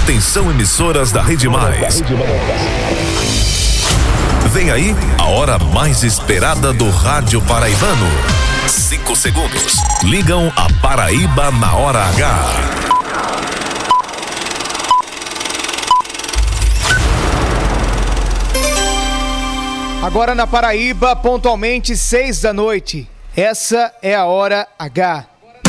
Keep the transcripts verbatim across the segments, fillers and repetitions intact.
Atenção, emissoras da Rede Mais. Vem aí a hora mais esperada do rádio paraibano. Cinco segundos. Ligam a Paraíba na hora H. Agora na Paraíba, pontualmente seis da noite. Essa é a hora H.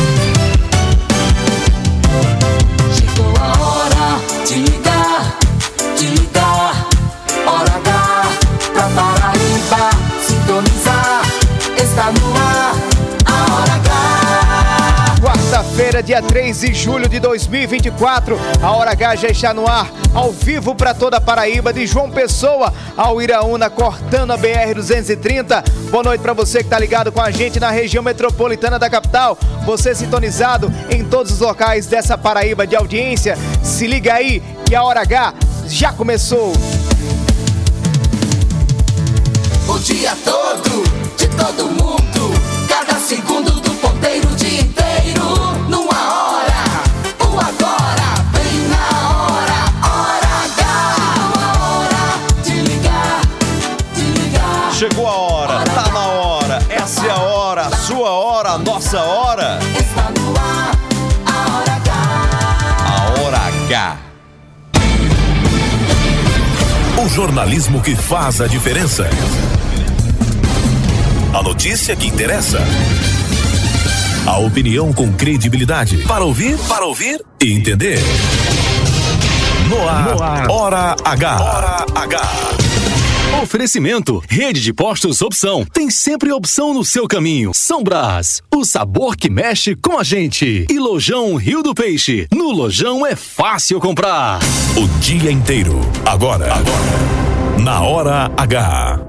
Chegou a hora de ligar, de ligar. Hora H pra Paraíba sintonizar. Está no ar a hora H. Quarta-feira, dia três de julho de dois mil e vinte e quatro. A hora H já está no ar, ao vivo para toda a Paraíba, de João Pessoa ao Iraúna, cortando a B R duzentos e trinta. Boa noite para você que está ligado com a gente na região metropolitana da capital. Você sintonizado em todos os locais dessa Paraíba de audiência. Se liga aí que a hora H já começou. O dia todo, de todo mundo, cada segundo do ponteiro, o dia inteiro, numa hora, o agora, bem na hora, hora H. Chegou a hora de ligar, de ligar. Chegou a hora, hora tá H. Na hora, essa é a hora, a sua hora, a nossa hora. Está no ar, a hora H. A hora H. O jornalismo que faz a diferença. A notícia que interessa. A opinião com credibilidade. Para ouvir, para ouvir e entender. No ar, no ar. Hora H. Hora H. Oferecimento, Rede de Postos Opção. Tem sempre opção no seu caminho. São Brás, o sabor que mexe com a gente. E Lojão Rio do Peixe. No Lojão é fácil comprar. O dia inteiro. Agora. Agora. Na Hora H.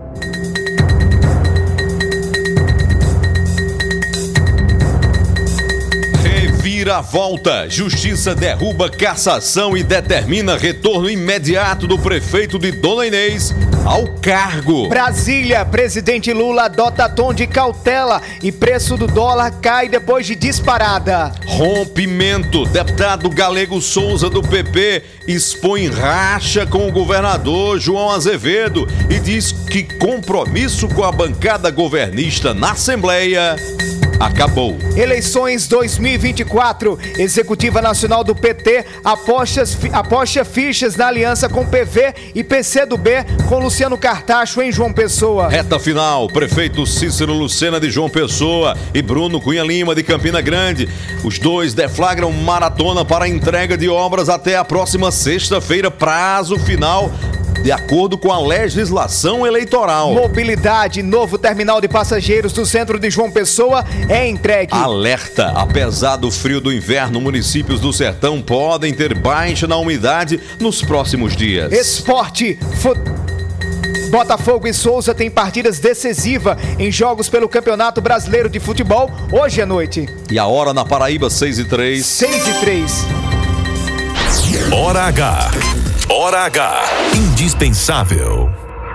Reviravolta. Justiça derruba cassação e determina retorno imediato do prefeito de Dona Inês ao cargo. Brasília, presidente Lula adota tom de cautela e preço do dólar cai depois de disparada. Rompimento. Deputado Galego Souza do P P expõe racha com o governador João Azevedo e diz que compromisso com a bancada governista na Assembleia acabou. Eleições dois mil e vinte e quatro. Executiva Nacional do P T aposta, aposta fichas na aliança com P V e P C do B com Luciano Cartacho em João Pessoa. Reta final. Prefeito Cícero Lucena de João Pessoa e Bruno Cunha Lima de Campina Grande. Os dois deflagram maratona para a entrega de obras até a próxima sexta-feira, prazo final de acordo com a legislação eleitoral. Mobilidade, novo terminal de passageiros do centro de João Pessoa é entregue. Alerta, apesar do frio do inverno, municípios do sertão podem ter baixa na umidade nos próximos dias. Esporte, fu... Botafogo e Souza têm partidas decisivas em jogos pelo Campeonato Brasileiro de Futebol hoje à noite. E a hora na Paraíba, seis e três. seis e três. Hora H. Hora H. Indispensável.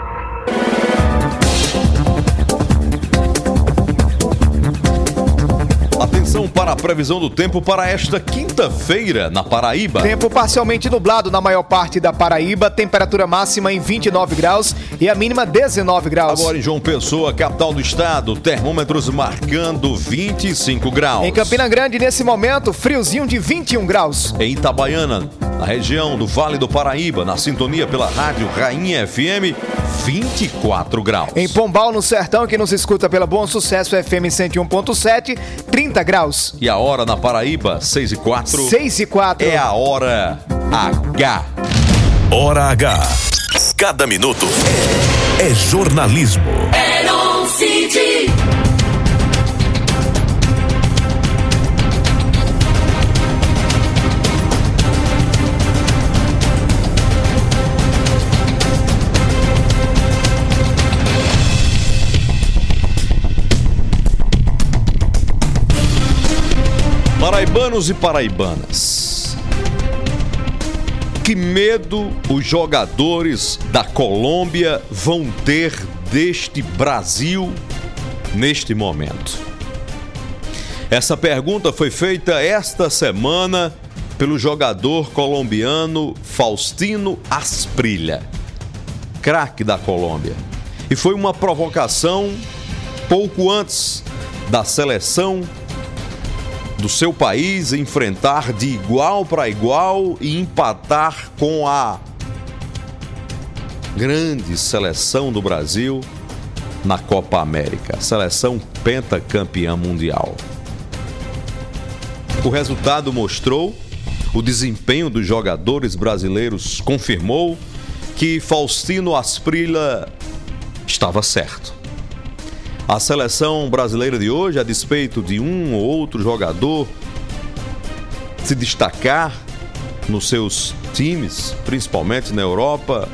Atenção para a previsão do tempo para esta quinta-feira na Paraíba. Tempo parcialmente nublado na maior parte da Paraíba, temperatura máxima em vinte e nove graus e a mínima dezenove graus. Agora em João Pessoa, capital do estado, termômetros marcando vinte e cinco graus. Em Campina Grande, nesse momento, friozinho de vinte e um graus. Em Itabaiana, na região do Vale do Paraíba, na sintonia pela rádio Rainha F M, vinte e quatro graus. Em Pombal, no Sertão, que nos escuta pela Bom Sucesso F M cento e um ponto sete, trinta graus. E a hora na Paraíba, seis e quatro. seis e quatro. É a hora H. Hora H. Cada minuto é jornalismo. É um C D. Paraibanos e paraibanas, que medo os jogadores da Colômbia vão ter deste Brasil neste momento? Essa pergunta foi feita esta semana pelo jogador colombiano Faustino Asprilla, craque da Colômbia. E foi uma provocação pouco antes da seleção do seu país enfrentar de igual para igual e empatar com a grande seleção do Brasil na Copa América, a seleção pentacampeã mundial. O resultado mostrou, o desempenho dos jogadores brasileiros confirmou que Faustino Asprilla estava certo. A seleção brasileira de hoje, a despeito de um ou outro jogador se destacar nos seus times, principalmente na Europa,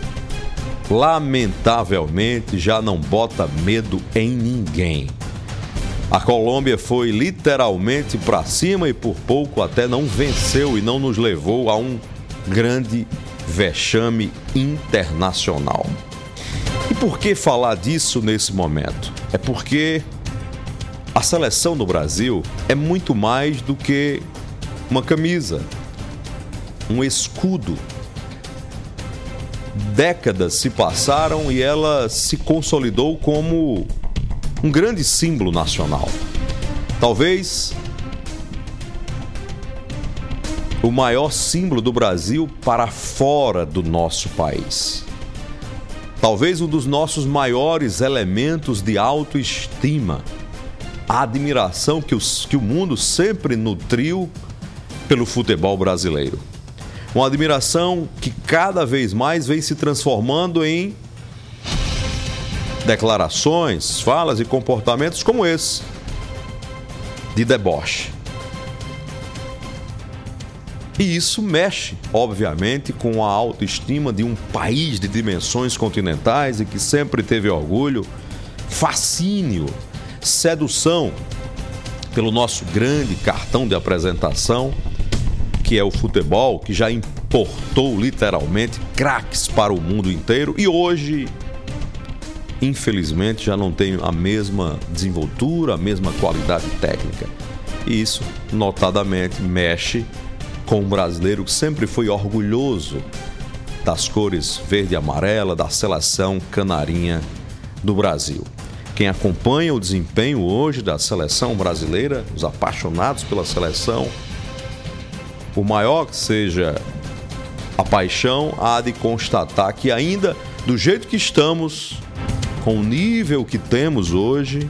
lamentavelmente já não bota medo em ninguém. A Colômbia foi literalmente para cima e por pouco até não venceu e não nos levou a um grande vexame internacional. E por que falar disso nesse momento? É porque a seleção do Brasil é muito mais do que uma camisa, um escudo. Décadas se passaram e ela se consolidou como um grande símbolo nacional. Talvez o maior símbolo do Brasil para fora do nosso país. Talvez um dos nossos maiores elementos de autoestima. A admiração que, os, que o mundo sempre nutriu pelo futebol brasileiro. Uma admiração que cada vez mais vem se transformando em declarações, falas e comportamentos como esse, de deboche. E isso mexe, obviamente, com a autoestima de um país de dimensões continentais e que sempre teve orgulho, fascínio, sedução pelo nosso grande cartão de apresentação, que é o futebol, que já importou literalmente craques para o mundo inteiro e hoje, infelizmente, já não tem a mesma desenvoltura, a mesma qualidade técnica. E isso, notadamente, mexe com o brasileiro que sempre foi orgulhoso das cores verde e amarela da seleção canarinha do Brasil. Quem acompanha o desempenho hoje da seleção brasileira, os apaixonados pela seleção, por maior que seja a paixão, há de constatar que ainda, do jeito que estamos, com o nível que temos hoje,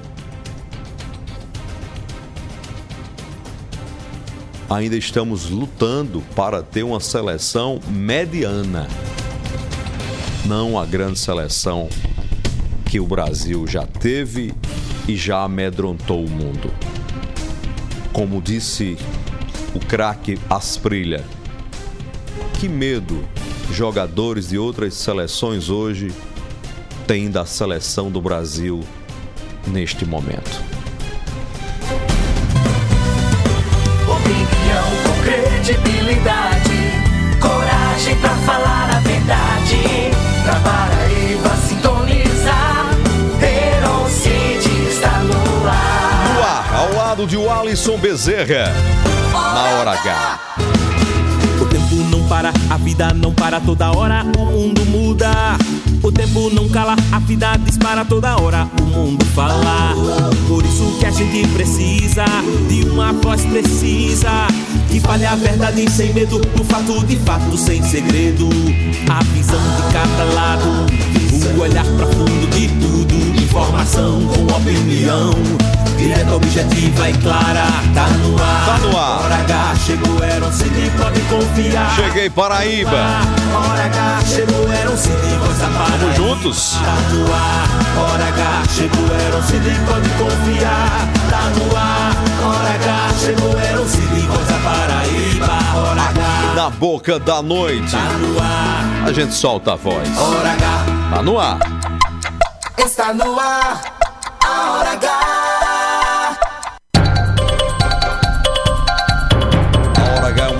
ainda estamos lutando para ter uma seleção mediana, não a grande seleção que o Brasil já teve e já amedrontou o mundo. Como disse o craque Asprilla, que medo jogadores de outras seleções hoje têm da seleção do Brasil neste momento. Opinião com credibilidade, coragem pra falar a verdade. Pra Paraíba sintonizar, Heron Cid está no ar. No ar, ao lado de Alisson Bezerra, na Hora H. O tempo não para, a vida não para, toda hora o mundo muda. O tempo não cala, a vida dispara, toda hora o mundo fala. Por isso que a gente precisa de uma voz precisa, que fale a verdade sem medo, do fato de fato sem segredo. A visão de cada lado, o olhar profundo de tudo, informação com opinião, direta, objetiva e clara. Tá no ar, tá no ar. Hora H, chegou Heron Cid, pode confiar. Cheguei, Paraíba. Hora H, chegou Heron Cid, voz da Paraíba. Vamos juntos. Tá no ar, Hora H, chegou Heron Cid, pode confiar. Tá no ar, Hora H, chegou Heron Cid, voz da Paraíba. Hora H, na boca da noite. Tá no ar, a gente solta a voz. Hora H, tá no ar. Está no ar, a Hora H. A Hora H é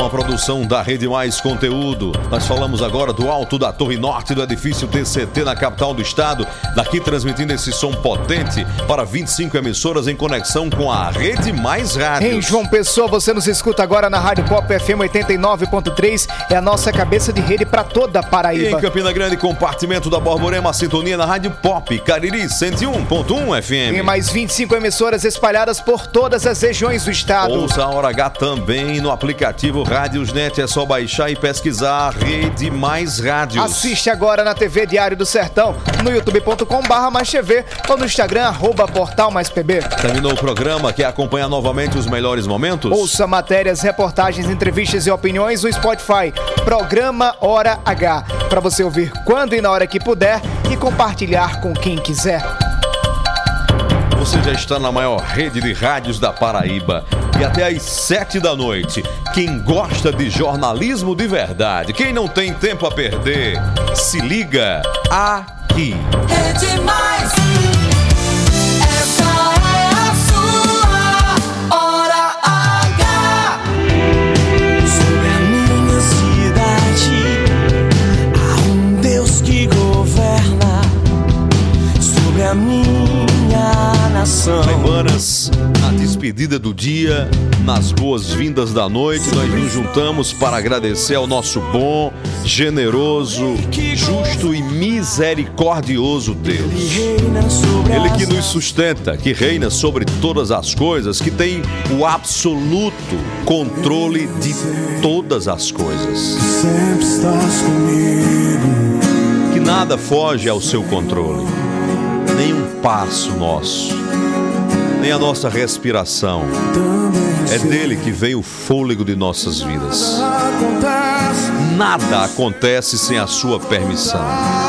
uma produção da Rede Mais Conteúdo. Nós falamos agora do alto da Torre Norte do edifício T C T na capital do estado. Daqui transmitindo esse som potente para vinte e cinco emissoras em conexão com a Rede Mais Rádio. Em João Pessoa, você nos escuta agora na Rádio Pop F M oitenta e nove ponto três. É a nossa cabeça de rede para toda a Paraíba. E em Campina Grande, compartimento da Borborema, a sintonia na Rádio Pop Cariri cento e um ponto um F M. Tem mais vinte e cinco emissoras espalhadas por todas as regiões do estado. Ouça a Hora H também no aplicativo Rádiosnet. É só baixar e pesquisar Rede Mais Rádios. Assiste agora na T V Diário do Sertão, no youtube ponto com barra mais T V ou no Instagram, arroba Portal Mais P B. Terminou o programa, quer acompanhar novamente os melhores momentos? Ouça matérias, reportagens, entrevistas e opiniões no Spotify. Programa Hora H. Para você ouvir quando e na hora que puder e compartilhar com quem quiser. Você já está na maior rede de rádios da Paraíba. E até às sete da noite, quem gosta de jornalismo de verdade, quem não tem tempo a perder, se liga aqui. Rede Mais, essa é a sua Hora H. Sobre a minha cidade, há um Deus que governa. Sobre a minha nação. Semanas, na despedida do dia, nas boas-vindas da noite, nós nos juntamos para agradecer ao nosso bom, generoso, justo e misericordioso Deus. Ele que nos sustenta, que reina sobre todas as coisas, que tem o absoluto controle de todas as coisas. Sempre estás comigo. Que nada foge ao seu controle. Nem um passo nosso, nem a nossa respiração. É dele que vem o fôlego de nossas vidas. Nada acontece sem a sua permissão.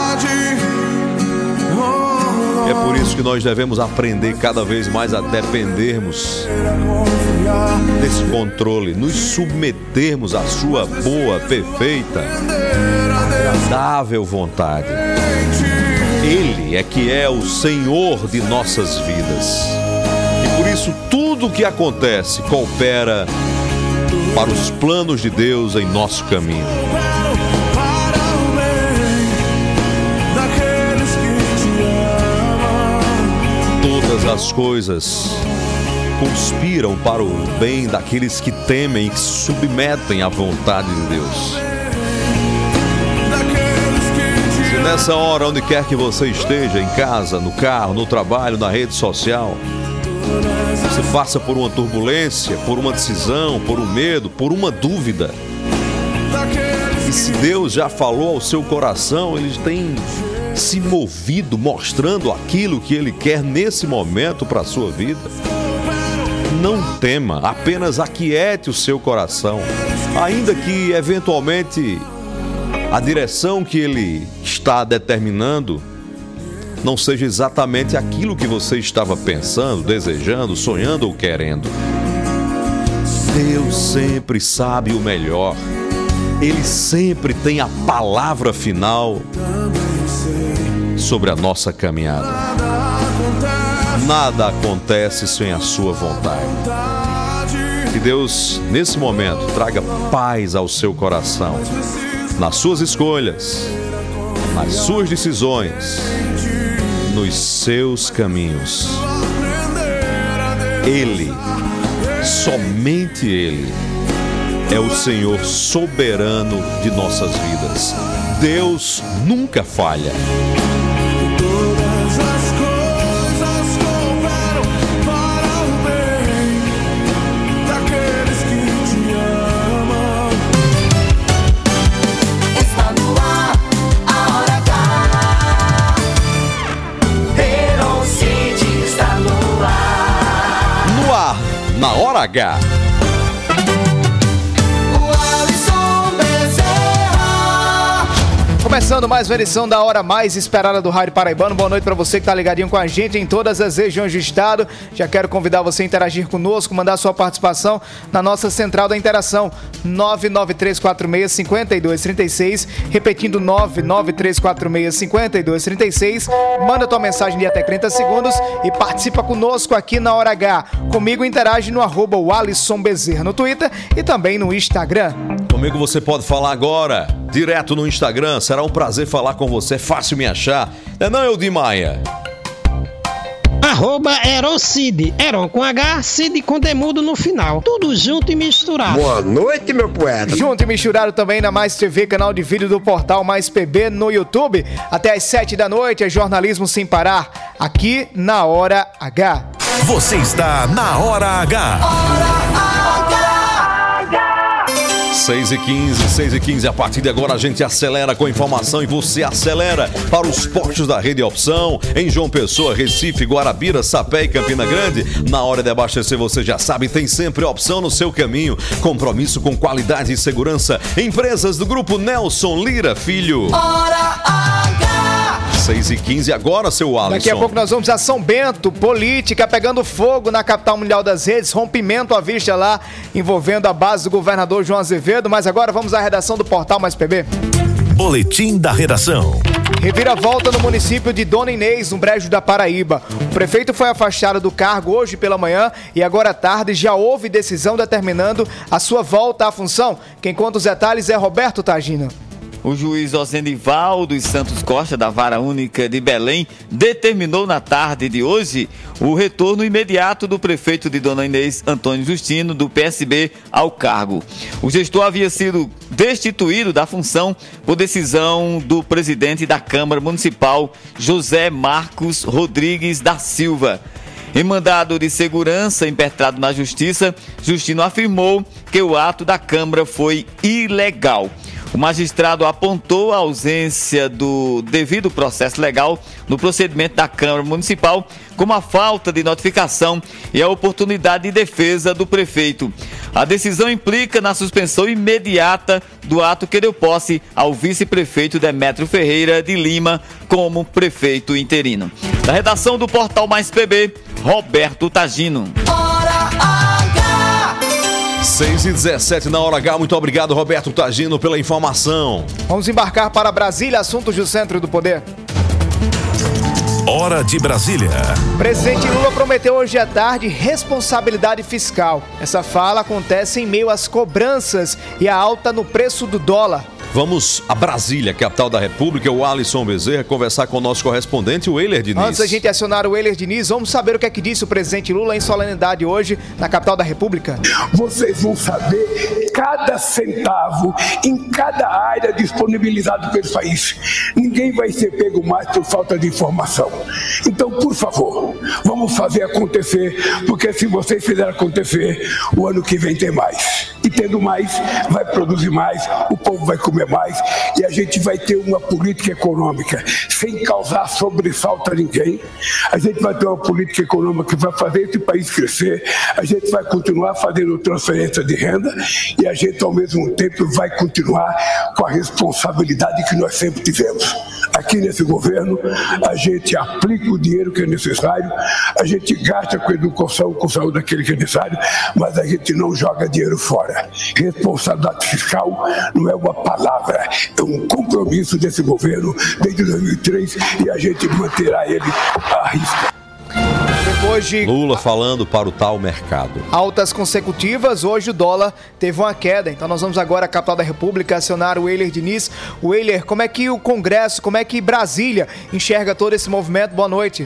E é por isso que nós devemos aprender cada vez mais a dependermos desse controle, nos submetermos à sua boa, perfeita, agradável vontade. Ele é que é o Senhor de nossas vidas. E por isso tudo o que acontece coopera para os planos de Deus em nosso caminho. Todas as coisas conspiram para o bem daqueles que temem e que se submetem à vontade de Deus. Nessa hora, onde quer que você esteja, em casa, no carro, no trabalho, na rede social, você passa por uma turbulência, por uma decisão, por um medo, por uma dúvida. E se Deus já falou ao seu coração, Ele tem se movido, mostrando aquilo que Ele quer nesse momento para a sua vida. Não tema, apenas aquiete o seu coração, ainda que eventualmente a direção que Ele está determinando não seja exatamente aquilo que você estava pensando, desejando, sonhando ou querendo. Deus sempre sabe o melhor. Ele sempre tem a palavra final sobre a nossa caminhada. Nada acontece sem a sua vontade. Que Deus, nesse momento, traga paz ao seu coração, nas suas escolhas, nas suas decisões, nos seus caminhos. Ele, somente Ele, é o Senhor soberano de nossas vidas. Deus nunca falha. Na Hora H. Começando mais uma edição da hora mais esperada do Rádio Paraibano. Boa noite para você que tá ligadinho com a gente em todas as regiões do estado. Já quero convidar você a interagir conosco, mandar sua participação na nossa central da interação, nove nove três quatro seis, cinco dois três seis, repetindo nove nove três quatro seis, cinco dois três seis. Manda tua mensagem de até trinta segundos e participa conosco aqui na Hora H. Comigo interage no arroba Alisson Bezerra no Twitter e também no Instagram. Comigo você pode falar agora, direto no Instagram. Será um prazer falar com você, é fácil me achar. Não é não, Eudir Maia? Arroba Erocid, Eron com H, Cid com demudo no final. Tudo junto e misturado. Boa noite, meu poeta. Junto e misturado também na Mais T V, canal de vídeo do portal Mais P B no YouTube. Até às sete da noite é jornalismo sem parar, aqui na Hora H. Você está na Hora H. seis e quinze, seis e quinze, a partir de agora a gente acelera com informação e você acelera para os postos da Rede Opção, em João Pessoa, Recife, Guarabira, Sapé e Campina Grande. Na hora de abastecer, você já sabe, tem sempre opção no seu caminho. Compromisso com qualidade e segurança. Empresas do Grupo Nelson Lira Filho. Hora H. seis e quinze agora, seu Alisson. Daqui a pouco nós vamos a São Bento, política pegando fogo na capital mundial das redes, rompimento à vista lá, envolvendo a base do governador João Azevedo, mas agora vamos à redação do Portal Mais P B. Boletim da redação. Reviravolta no município de Dona Inês, no Brejo da Paraíba. O prefeito foi afastado do cargo hoje pela manhã e agora à tarde já houve decisão determinando a sua volta à função. Quem conta os detalhes é Roberto Tagina. O juiz Osenival dos Santos Costa, da Vara Única de Belém, determinou na tarde de hoje o retorno imediato do prefeito de Dona Inês, Antônio Justino, do P S B, ao cargo. O gestor havia sido destituído da função por decisão do presidente da Câmara Municipal, José Marcos Rodrigues da Silva. Em mandado de segurança impetrado na Justiça, Justino afirmou que o ato da Câmara foi ilegal. O magistrado apontou a ausência do devido processo legal no procedimento da Câmara Municipal, como a falta de notificação e a oportunidade de defesa do prefeito. A decisão implica na suspensão imediata do ato que deu posse ao vice-prefeito Demétrio Ferreira de Lima como prefeito interino. Da redação do Portal Mais P B, Roberto Tagino. seis e dezessete na Hora H. Muito obrigado, Roberto Tagino, pela informação. Vamos embarcar para Brasília, assuntos do Centro do Poder. Hora de Brasília. Presidente Lula prometeu hoje à tarde responsabilidade fiscal. Essa fala acontece em meio às cobranças e a alta no preço do dólar. Vamos a Brasília, capital da República, o Alisson Bezerra, conversar com o nosso correspondente, o Euler Diniz. Antes da gente acionar o Euler Diniz, vamos saber o que é que disse o presidente Lula em solenidade hoje na capital da República. Vocês vão saber cada centavo em cada área disponibilizada pelo país. Ninguém vai ser pego mais por falta de informação. Então, por favor, vamos fazer acontecer, porque se vocês fizerem acontecer, o ano que vem tem mais. E tendo mais, vai produzir mais, o povo vai comer mais e a gente vai ter uma política econômica sem causar sobressalto a ninguém. A gente vai ter uma política econômica que vai fazer esse país crescer, a gente vai continuar fazendo transferência de renda e a gente ao mesmo tempo vai continuar com a responsabilidade que nós sempre tivemos. Aqui nesse governo, a gente aplica o dinheiro que é necessário, a gente gasta com educação, com saúde aquele que é necessário, mas a gente não joga dinheiro fora. Responsabilidade fiscal não é uma palavra, é um compromisso desse governo desde dois mil e três e a gente manterá ele à risca. Depois de Lula falando para o tal mercado. altas consecutivas, hoje o dólar teve uma queda. Então nós vamos agora à capital da República acionar o Euler Diniz. O Euler, como é que o Congresso, como é que Brasília enxerga todo esse movimento? Boa noite.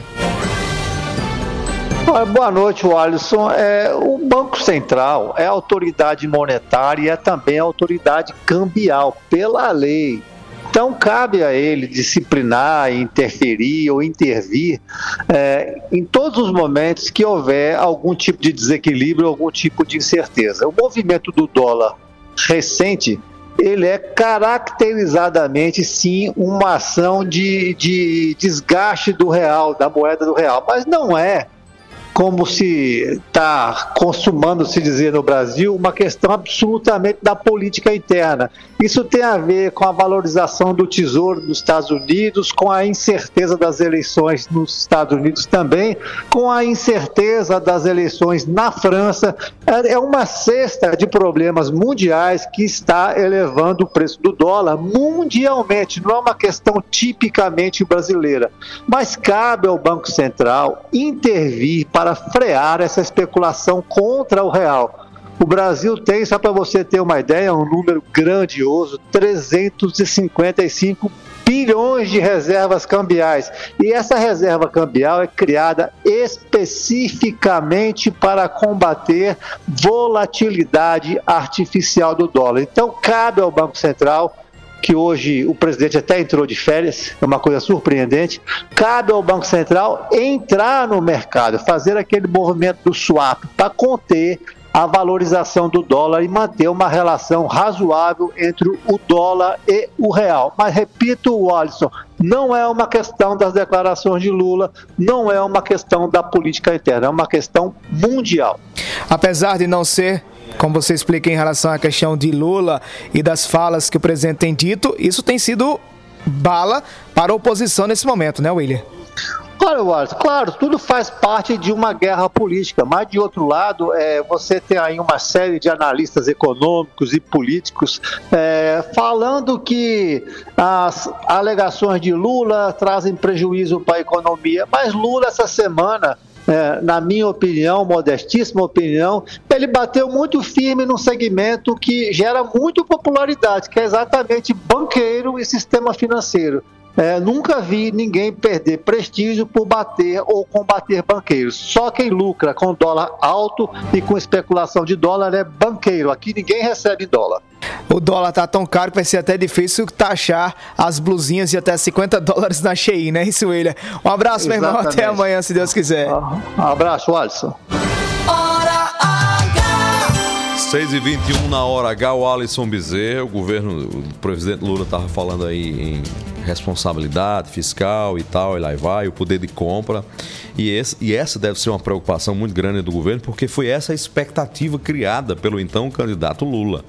Boa noite, Alisson. É, o Banco Central é a autoridade monetária e é também a autoridade cambial, pela lei. Então, cabe a ele disciplinar, interferir ou intervir é, em todos os momentos que houver algum tipo de desequilíbrio, algum tipo de incerteza. O movimento do dólar recente, ele é caracterizadamente, sim, uma ação de, de desgaste do real, da moeda do real, mas não é como se está consumando se dizer no Brasil, uma questão absolutamente da política interna. Isso tem a ver com a valorização do tesouro nos Estados Unidos, com a incerteza das eleições nos Estados Unidos também, com a incerteza das eleições na França. É uma cesta de problemas mundiais que está elevando o preço do dólar mundialmente. Não é uma questão tipicamente brasileira, mas cabe ao Banco Central intervir para frear essa especulação contra o real. O Brasil tem, só para você ter uma ideia, um número grandioso, trezentos e cinquenta e cinco bilhões de reservas cambiais. E essa reserva cambial é criada especificamente para combater volatilidade artificial do dólar. Então, cabe ao Banco Central, que hoje o presidente até entrou de férias, é uma coisa surpreendente, cabe ao Banco Central entrar no mercado, fazer aquele movimento do swap para conter a valorização do dólar e manter uma relação razoável entre o dólar e o real. Mas, repito, Alisson, não é uma questão das declarações de Lula, não é uma questão da política interna, é uma questão mundial. Apesar de não ser, como você explica em relação à questão de Lula e das falas que o presidente tem dito, isso tem sido bala para a oposição nesse momento, né, William? Olha, Wallace, claro, tudo faz parte de uma guerra política, mas de outro lado, é, você tem aí uma série de analistas econômicos e políticos é, falando que as alegações de Lula trazem prejuízo para a economia, mas Lula essa semana, É, na minha opinião, modestíssima opinião, ele bateu muito firme num segmento que gera muito popularidade, que é exatamente banqueiro e sistema financeiro. É, nunca vi ninguém perder prestígio por bater ou combater banqueiros. Só quem lucra com dólar alto e com especulação de dólar é banqueiro. Aqui ninguém recebe dólar. O dólar tá tão caro que vai ser até difícil taxar as blusinhas de até cinquenta dólares na Shein, né, isso, William? Um abraço, Exatamente. meu irmão. Até amanhã, se Deus quiser. Um abraço, Alisson. seis e vinte e um na hora H, o Alisson Bezerra, o governo, o presidente Lula estava falando aí em responsabilidade fiscal e tal, e lá vai, o poder de compra. E, esse, e essa deve ser uma preocupação muito grande do governo, porque foi essa a expectativa criada pelo então candidato Lula.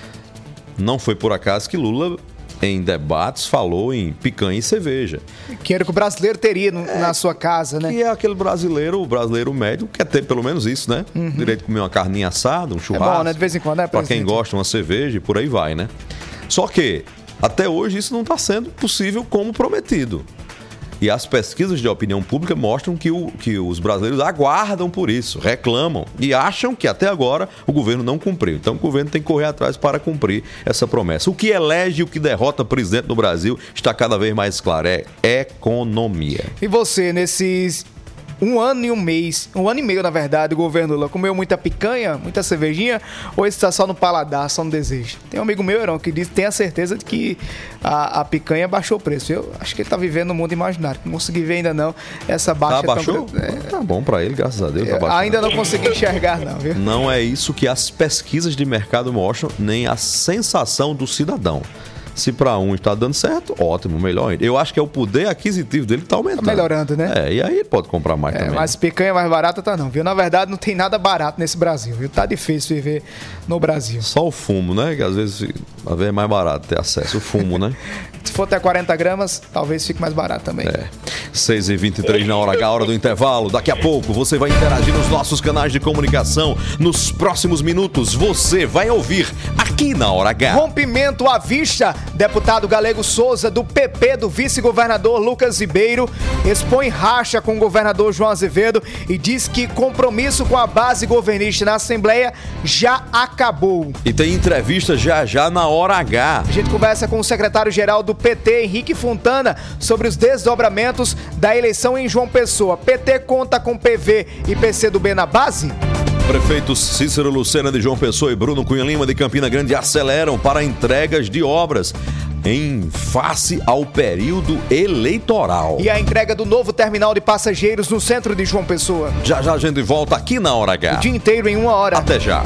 Não foi por acaso que Lula, em debates, falou em picanha e cerveja. Que era o que o brasileiro teria no, é, na sua casa, né? E é aquele brasileiro, o brasileiro médio, quer ter pelo menos isso, né? Uhum. Direito de comer uma carninha assada, um churrasco. É bom, né? De vez em quando, né, pra quem gosta, uma cerveja e por aí vai, né? Só que, até hoje, isso não está sendo possível como prometido. E as pesquisas de opinião pública mostram que, o, que os brasileiros aguardam por isso, reclamam e acham que até agora o governo não cumpriu. Então o governo tem que correr atrás para cumprir essa promessa. O que elege e o que derrota presidente no Brasil está cada vez mais claro, é economia. E você, nesses um ano e um mês, um ano e meio, na verdade, o governo Lula comeu muita picanha, muita cervejinha, ou isso está só no paladar, só no desejo? Tem um amigo meu, Heron, que diz, tem a certeza de que a, a picanha baixou o preço. Eu acho que ele está vivendo no mundo imaginário, não consegui ver ainda não essa baixa. Tá, baixou? Tão... É... Tá bom para ele, graças a Deus. Tá ainda não consegui enxergar não, viu? Não é isso que as pesquisas de mercado mostram, nem a sensação do cidadão. Se para um está dando certo, ótimo, melhor ainda. Eu acho que é o poder aquisitivo dele que está aumentando. Tá melhorando, né? É, e aí ele pode comprar mais é, também. Mas picanha mais barata tá não, viu? Na verdade, não tem nada barato nesse Brasil, viu? Tá difícil viver no Brasil. Só o fumo, né? Que às vezes, às vezes é mais barato ter acesso. O fumo, né? Se for até quarenta gramas, talvez fique mais barato também. É. seis e vinte e três na hora H, hora do intervalo. Daqui a pouco você vai interagir nos nossos canais de comunicação. Nos próximos minutos você vai ouvir aqui na Hora H. Rompimento à vista. Deputado Galego Souza, do P P, do vice-governador Lucas Ribeiro, expõe racha com o governador João Azevedo e diz que compromisso com a base governista na Assembleia já acabou. E tem entrevista já já na Hora H. A gente conversa com o secretário-geral do P T, Henrique Fontana, sobre os desdobramentos da eleição em João Pessoa. P T conta com P V e P C do B na base? Prefeitos Cícero Lucena de João Pessoa e Bruno Cunha Lima de Campina Grande aceleram para entregas de obras em face ao período eleitoral. E a entrega do novo terminal de passageiros no centro de João Pessoa. Já já a gente volta aqui na Hora H. O dia inteiro em uma hora. Até já.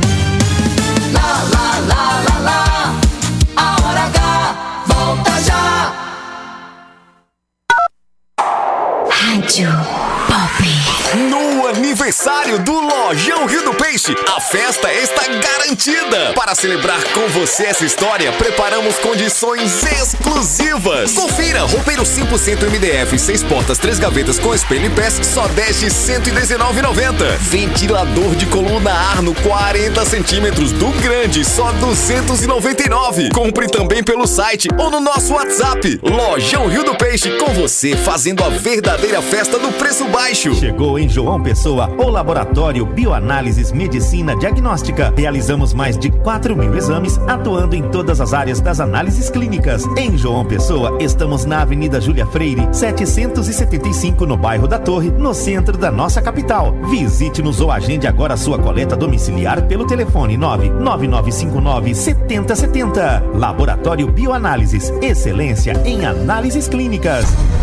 Lá, lá, lá, lá, lá. A Hora H volta já. Rádio No aniversário do Lojão Rio do Peixe, a festa está garantida. Para celebrar com você essa história, preparamos condições exclusivas. Confira, roupeiro cem por cento M D F, seis portas, três gavetas com espelho e pés, só dez de cento e dezenove reais e noventa centavos. Ventilador de coluna Arno quarenta centímetros do grande, só duzentos e noventa e nove reais. Compre também pelo site ou no nosso WhatsApp. Lojão Rio do Peixe, com você fazendo a verdadeira festa do preço baixo. Chegou em João Pessoa o Laboratório Bioanálises Medicina Diagnóstica. Realizamos mais de quatro mil exames, atuando em todas as áreas das análises clínicas. Em João Pessoa, estamos na Avenida Júlia Freire, setecentos e setenta e cinco, no bairro da Torre, no centro da nossa capital. Visite-nos ou agende agora a sua coleta domiciliar pelo telefone nove nove nove cinco nove sete zero sete zero. Laboratório Bioanálises, excelência em análises clínicas.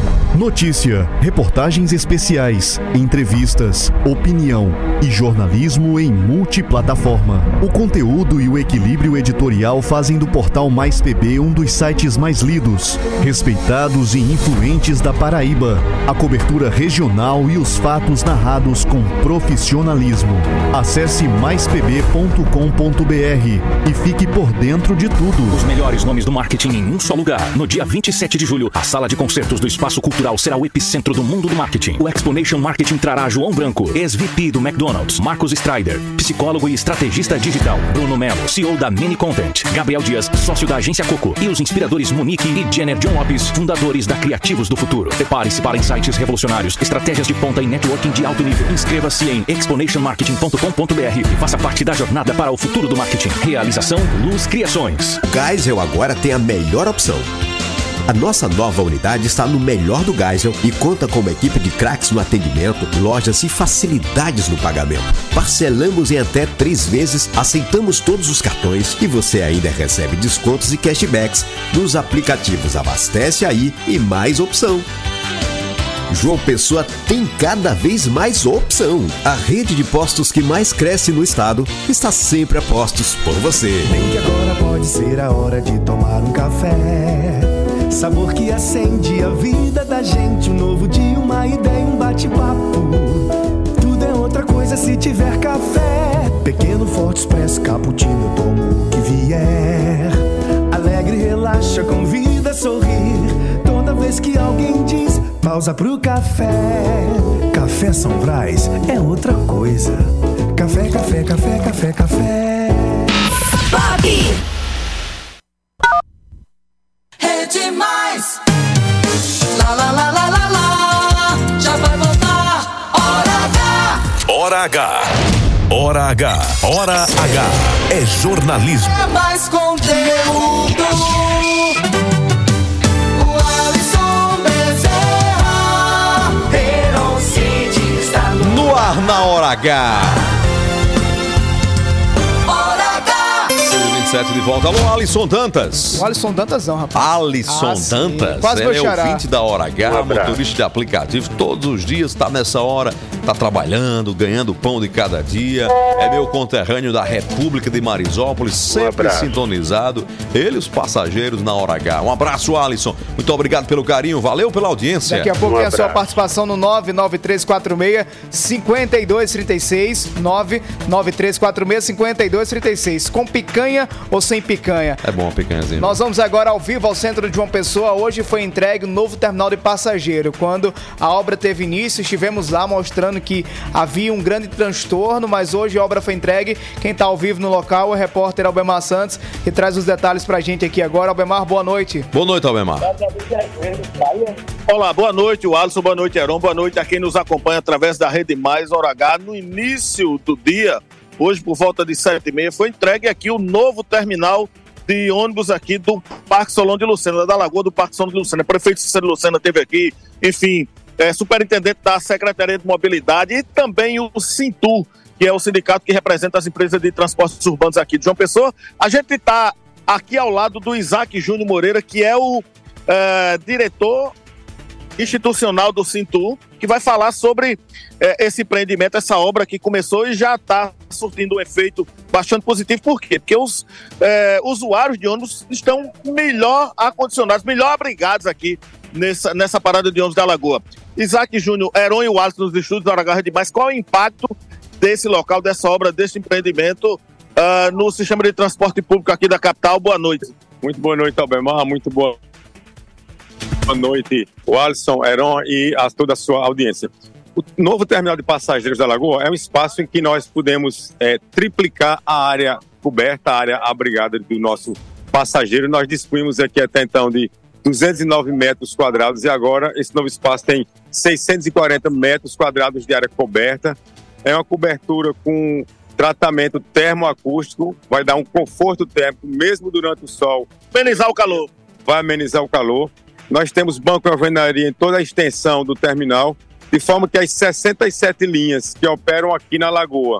Notícia, reportagens especiais, entrevistas, opinião e jornalismo em multiplataforma. O conteúdo e o equilíbrio editorial fazem do portal Mais P B um dos sites mais lidos, respeitados e influentes da Paraíba. A cobertura regional e os fatos narrados com profissionalismo. Acesse mais p b ponto com ponto b r e fique por dentro de tudo. Os melhores nomes do marketing em um só lugar. No dia vinte e sete de julho, a sala de concertos do Espaço Cultural será o epicentro do mundo do marketing. O Exponation Marketing trará João Branco, ex-V P do McDonald's, Marcos Strider, psicólogo e estrategista digital, Bruno Melo, C E O da Mini Content, Gabriel Dias, sócio da agência Coco, e os inspiradores Monique e Jenner John Lopes, fundadores da Criativos do Futuro. Prepare-se para insights revolucionários, estratégias de ponta e networking de alto nível. Inscreva-se em exponation marketing ponto com ponto b r e faça parte da jornada para o futuro do marketing. Realização Luz Criações. O Geisel agora tem a melhor opção. A nossa nova unidade está no melhor do Geisel e conta com uma equipe de craques no atendimento, lojas e facilidades no pagamento. Parcelamos em até três vezes, aceitamos todos os cartões e você ainda recebe descontos e cashbacks nos aplicativos Abastece Aí e Mais Opção. João Pessoa tem cada vez mais opção. A rede de postos que mais cresce no estado está sempre a postos por você. Bem que agora pode ser a hora de tomar um café. Sabor que acende a vida da gente. Um novo dia, uma ideia, um bate-papo. Tudo é outra coisa se tiver café. Pequeno, forte, expresso, cappuccino, eu tomo o que vier. Alegre, relaxa, convida a sorrir. Toda vez que alguém diz pausa pro café. Café São Brás é outra coisa. Café, café, café, café, café. Babi! Rede Mais. Lá, lá, lá, lá, lá, lá. Já vai voltar. Hora H. Hora H. Hora H. Hora H. É jornalismo. É mais conteúdo. O Alisson Bezerra. Heron City está no, no ar na Hora H. De volta. Alô, Alisson Dantas. O Alisson Dantas não, rapaz. Alisson ah, Dantas. Quase Ele é xará. ouvinte da Hora H, um motorista de aplicativo. Todos os dias está nessa hora, está trabalhando, ganhando pão de cada dia. É meu conterrâneo da República de Marisópolis, sempre um sintonizado. Ele e os passageiros na Hora H. Um abraço, Alisson. Muito obrigado pelo carinho. Valeu pela audiência. Daqui a pouco um tem a sua participação no nove nove três quatro seis, cinco dois três seis. nove nove três quatro seis, cinco dois três seis. Com picanha ou sem picanha? É bom a picanhazinha. Nós vamos agora ao vivo ao centro de João Pessoa. Hoje foi entregue o novo terminal de passageiro. Quando a obra teve início, estivemos lá mostrando que havia um grande transtorno, mas hoje a obra foi entregue. Quem está ao vivo no local é o repórter Albemar Santos, que traz os detalhes pra gente aqui agora. Albemar, boa noite. Boa noite, Albemar. Olá, boa noite, o Alisson, boa noite, Heron, boa noite a quem nos acompanha através da Rede Mais Hora H. No início do dia, hoje por volta de sete e meia, foi entregue aqui o novo terminal de ônibus aqui do Parque Solon de Lucena, da Lagoa do Parque Solon de Lucena. O prefeito Cícero Lucena esteve aqui, enfim, é, superintendente da Secretaria de Mobilidade e também o Sintu, que é o sindicato que representa as empresas de transportes urbanos aqui de João Pessoa. A gente está aqui ao lado do Isaac Júnior Moreira, que é o é, diretor institucional do Sintu, que vai falar sobre é, esse empreendimento, essa obra que começou e já está surtindo um efeito bastante positivo. Por quê? Porque os é, usuários de ônibus estão melhor acondicionados, melhor abrigados aqui nessa, nessa parada de ônibus da Lagoa. Isaac Júnior, Heron e Wallace nos estúdios da Hora H Demais, qual é o impacto desse local, dessa obra, desse empreendimento uh, no sistema de transporte público aqui da capital? Boa noite. Muito boa noite, Albemar, muito boa Boa noite, o Alisson, Heron e a toda a sua audiência. O novo terminal de passageiros da Lagoa é um espaço em que nós podemos é, triplicar a área coberta, a área abrigada do nosso passageiro. Nós dispunhamos aqui até então de duzentos e nove metros quadrados e agora esse novo espaço tem seiscentos e quarenta metros quadrados de área coberta. É uma cobertura com tratamento termoacústico, vai dar um conforto térmico mesmo durante o sol. Amenizar o calor. Vai amenizar o calor. Nós temos banco e alvenaria em toda a extensão do terminal, de forma que as sessenta e sete linhas que operam aqui na Lagoa,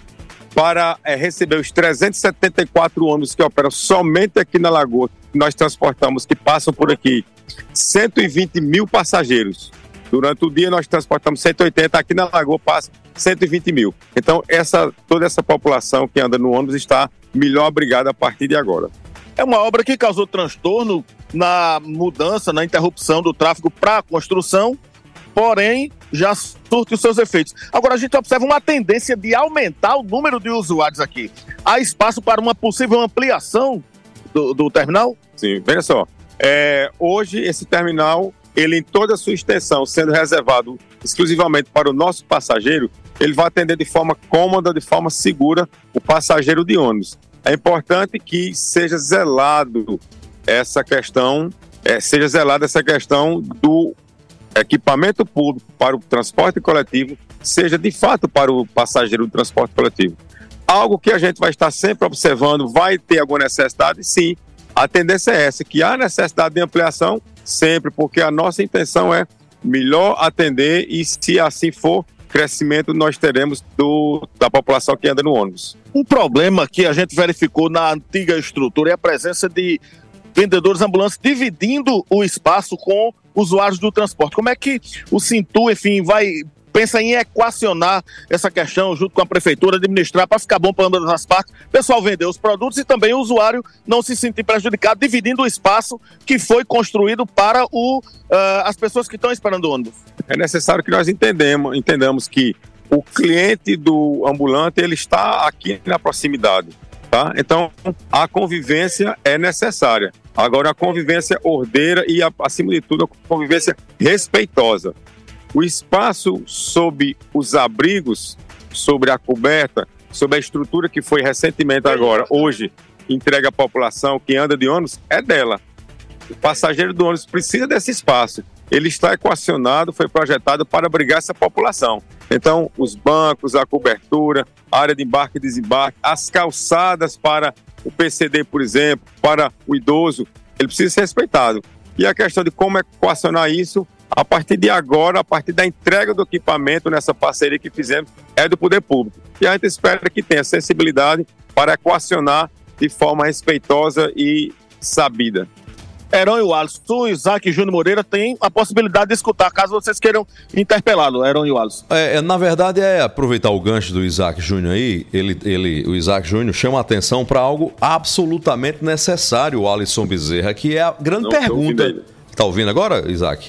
para é, receber os trezentos e setenta e quatro ônibus que operam somente aqui na Lagoa, nós transportamos, que passam por aqui, cento e vinte mil passageiros. Durante o dia nós transportamos cento e oitenta, aqui na Lagoa passa cento e vinte mil. Então essa, toda essa população que anda no ônibus está melhor abrigada a partir de agora. É uma obra que causou transtorno na mudança, na interrupção do tráfego para a construção, porém já surte os seus efeitos. Agora a gente observa uma tendência de aumentar o número de usuários aqui. Há espaço para uma possível ampliação do, do terminal? Sim, veja só. É, hoje esse terminal, ele em toda a sua extensão, sendo reservado exclusivamente para o nosso passageiro, ele vai atender de forma cômoda, de forma segura o passageiro de ônibus. É importante que seja zelado essa questão, é, seja zelada essa questão do equipamento público para o transporte coletivo, seja de fato para o passageiro do transporte coletivo. Algo que a gente vai estar sempre observando, vai ter alguma necessidade? Sim, a tendência é essa, que há necessidade de ampliação sempre, porque a nossa intenção é melhor atender e, se assim for, crescimento nós teremos do, da população que anda no ônibus. Um problema que a gente verificou na antiga estrutura é a presença de vendedores ambulantes dividindo o espaço com usuários do transporte. Como é que o Sintu, enfim, vai pensa em equacionar essa questão junto com a prefeitura, administrar para ficar bom para ambas as partes, o pessoal vender os produtos e também o usuário não se sentir prejudicado, dividindo o espaço que foi construído para o, uh, as pessoas que estão esperando o ônibus? É necessário que nós entendemos, entendamos que o cliente do ambulante ele está aqui na proximidade, tá? Então a convivência é necessária. Agora a convivência ordeira e, acima de tudo, a convivência respeitosa. O espaço sob os abrigos, sobre a coberta, sobre a estrutura que foi recentemente agora, hoje, entregue à população que anda de ônibus, é dela. O passageiro do ônibus precisa desse espaço. Ele está equacionado, foi projetado para abrigar essa população. Então, os bancos, a cobertura, a área de embarque e desembarque, as calçadas para o P C D, por exemplo, para o idoso, ele precisa ser respeitado. E a questão de como equacionar isso, a partir de agora, a partir da entrega do equipamento nessa parceria que fizemos, é do poder público. E a gente espera que tenha sensibilidade para equacionar de forma respeitosa e sabida. Heron e Wallace, o Isaac Júnior Moreira tem a possibilidade de escutar, caso vocês queiram interpelá-lo, Heron e Wallace. É, na verdade, é aproveitar o gancho do Isaac Júnior aí, ele, ele, o Isaac Júnior chama a atenção para algo absolutamente necessário, o Alisson Bezerra, que é a grande Não, pergunta. Tá ouvindo agora, Isaac?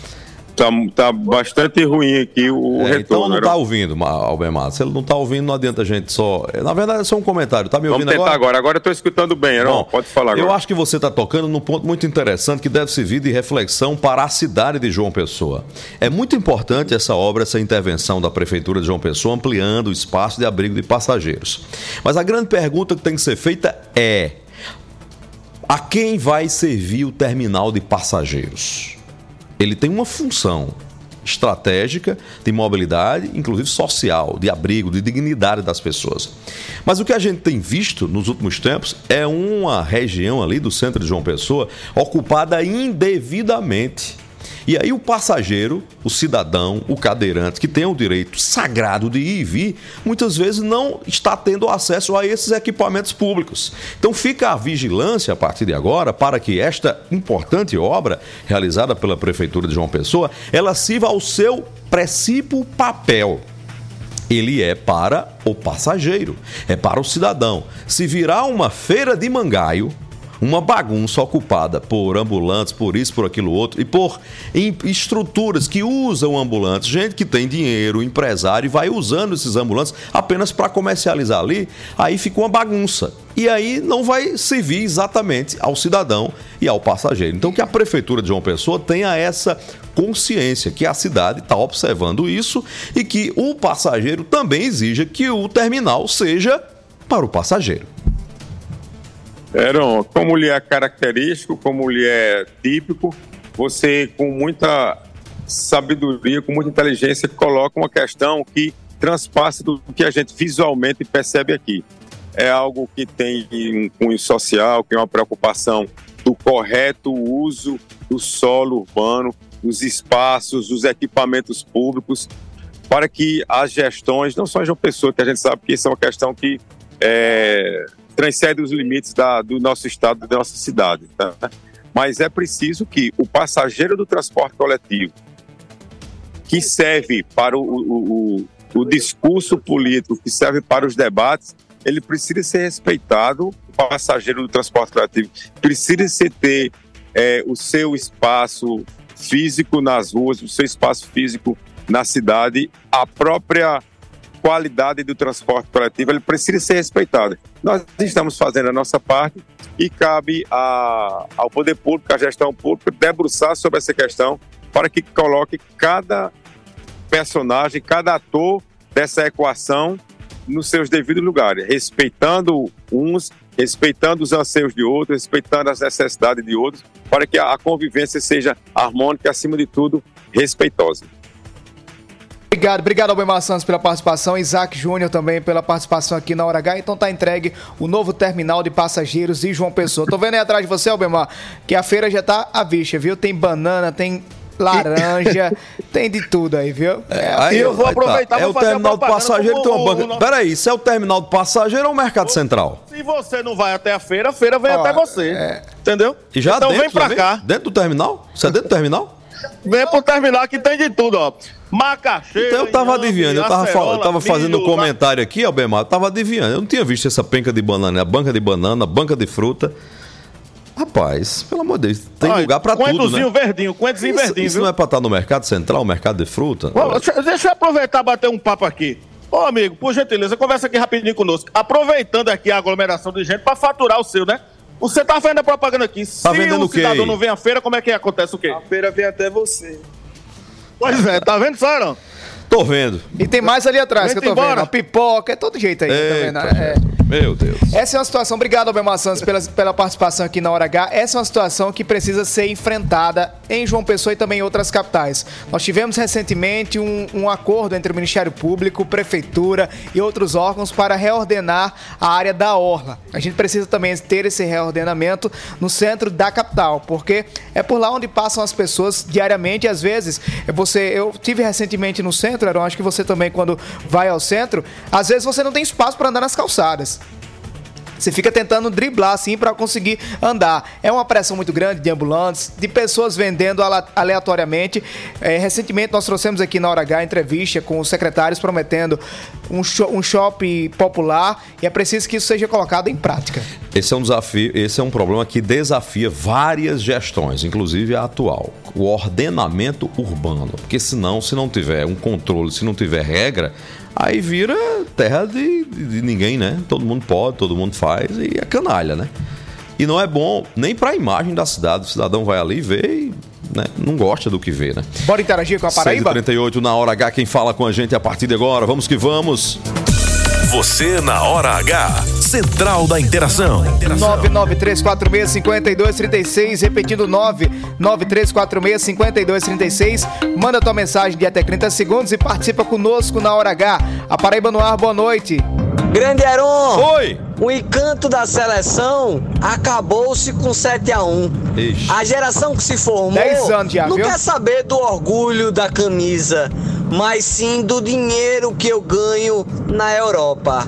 Tá, tá bastante ruim aqui o é, retorno. Então não tá ouvindo, Albemar. Se ele não tá ouvindo, não adianta a gente só... Na verdade é só um comentário. Tá me ouvindo agora? Vamos tentar agora. Agora eu tô escutando bem, Heron. Bom, pode falar agora. Eu acho que você tá tocando num ponto muito interessante que deve servir de reflexão para a cidade de João Pessoa. É muito importante essa obra, essa intervenção da Prefeitura de João Pessoa, ampliando o espaço de abrigo de passageiros. Mas a grande pergunta que tem que ser feita é: a quem vai servir o terminal de passageiros? Ele tem uma função estratégica de mobilidade, inclusive social, de abrigo, de dignidade das pessoas. Mas o que a gente tem visto nos últimos tempos é uma região ali do centro de João Pessoa ocupada indevidamente. E aí o passageiro, o cidadão, o cadeirante, que tem o direito sagrado de ir e vir, muitas vezes não está tendo acesso a esses equipamentos públicos. Então fica a vigilância a partir de agora para que esta importante obra realizada pela Prefeitura de João Pessoa, ela sirva ao seu precípio papel. Ele é para o passageiro, é para o cidadão. Se virar uma feira de mangaio, uma bagunça ocupada por ambulantes, por isso, por aquilo outro, e por estruturas que usam ambulantes, gente que tem dinheiro, empresário, e vai usando esses ambulantes apenas para comercializar ali, aí fica uma bagunça. E aí não vai servir exatamente ao cidadão e ao passageiro. Então que a Prefeitura de João Pessoa tenha essa consciência, que a cidade está observando isso e que o passageiro também exija que o terminal seja para o passageiro. Heron, como lhe é característico, como lhe é típico, você com muita sabedoria, com muita inteligência, coloca uma questão que transpassa do que a gente visualmente percebe aqui. É algo que tem um cunho social, que é uma preocupação do correto uso do solo urbano, dos espaços, dos equipamentos públicos, para que as gestões, não só em João Pessoa, que a gente sabe que isso é uma questão que é, transcende os limites da, do nosso estado, da nossa cidade, tá? Mas é preciso que o passageiro do transporte coletivo, que serve para o, o, o, o discurso político, que serve para os debates, ele precisa ser respeitado, o passageiro do transporte coletivo precisa ser, ter é, o seu espaço físico nas ruas, o seu espaço físico na cidade, a própria qualidade do transporte coletivo, ele precisa ser respeitado. Nós estamos fazendo a nossa parte e cabe a, ao poder público, à gestão pública, debruçar sobre essa questão para que coloque cada personagem, cada ator dessa equação nos seus devidos lugares, respeitando uns, respeitando os anseios de outros, respeitando as necessidades de outros, para que a convivência seja harmônica e, acima de tudo, respeitosa. Obrigado, obrigado Albemar Santos pela participação, Isaac Júnior também pela participação aqui na Hora H. Então tá entregue o novo terminal de passageiros de João Pessoa. Tô vendo aí atrás de você, Albemar, que a feira já tá à vista, viu? Tem banana, tem laranja, tem de tudo aí, viu? É, aí eu vou aproveitar tá. É o terminal do passageiro, tem uma banca. No... Peraí, isso é o terminal do passageiro ou o Mercado Central? Se você não vai até a feira, a feira vem ah, até você. É... Entendeu? E já então dentro, vem pra vem? cá. Dentro do terminal? Você é dentro do terminal? Vem pro terminal que tem de tudo, ó. Macaxeira. Então eu tava adivinhando, eu tava, acerola, eu tava fazendo um comentário aqui, Albemar, eu tava adivinhando. Eu não tinha visto essa penca de banana, a banca de banana, a banca de fruta. Rapaz, pelo amor de Deus, tem Olha, lugar pra tudo, né? Coentozinho verdinho, coentozinho verdinho, Isso viu? não é pra estar no Mercado Central, mercado de fruta? Ô, deixa, deixa eu aproveitar e bater um papo aqui. Ô, amigo, por gentileza, conversa aqui rapidinho conosco. Aproveitando aqui a aglomeração de gente pra faturar o seu, né? Você tá vendo a propaganda aqui. Tá Se vendendo o cidadão não vem à feira, como é que acontece o quê? A feira vem até você. Pois é, tá vendo só, não? Tô vendo. E tem mais ali atrás Vem que eu tô embora. vendo. Pipoca, é todo jeito aí. Eita, tá vendo? É. Meu Deus. Essa é uma situação, obrigado Albemar Santos pela, pela participação aqui na Hora H. Essa é uma situação que precisa ser enfrentada em João Pessoa e também em outras capitais. Nós tivemos recentemente um, um acordo entre o Ministério Público, Prefeitura e outros órgãos para reordenar a área da orla. A gente precisa também ter esse reordenamento no centro da capital, porque é por lá onde passam as pessoas diariamente. E às vezes, você, eu tive recentemente no centro, Aaron, acho que você também quando vai ao centro, às vezes você não tem espaço para andar nas calçadas. Você fica tentando driblar assim para conseguir andar. É uma pressão muito grande de ambulantes, de pessoas vendendo aleatoriamente. É, recentemente nós trouxemos aqui na Hora H entrevista com os secretários prometendo um, sh- um shopping popular e é preciso que isso seja colocado em prática. Esse é um desafio, esse é um problema que desafia várias gestões, inclusive a atual. O ordenamento urbano. Porque senão, se não tiver um controle, se não tiver regra, aí vira terra de, de, de ninguém, né? Todo mundo pode, todo mundo faz e é canalha, né? E não é bom nem para a imagem da cidade. O cidadão vai ali ver e né, não gosta do que vê, né? Bora interagir com a Paraíba? seis e trinta e oito na Hora H, quem fala com a gente a partir de agora. Vamos que vamos. Você na Hora H, Central da Interação. nove nove três quatro seis, cinco dois três seis, repetindo nove nove três quatro seis, cinco dois três seis. Manda tua mensagem de até trinta segundos e participa conosco na Hora H. A Paraíba no ar, boa noite. Grande Heron! Oi! O encanto da seleção acabou-se com sete a um. Ixi. A geração que se formou dez anos já, não viu? quer saber do orgulho da camisa, mas sim do dinheiro que eu ganho na Europa.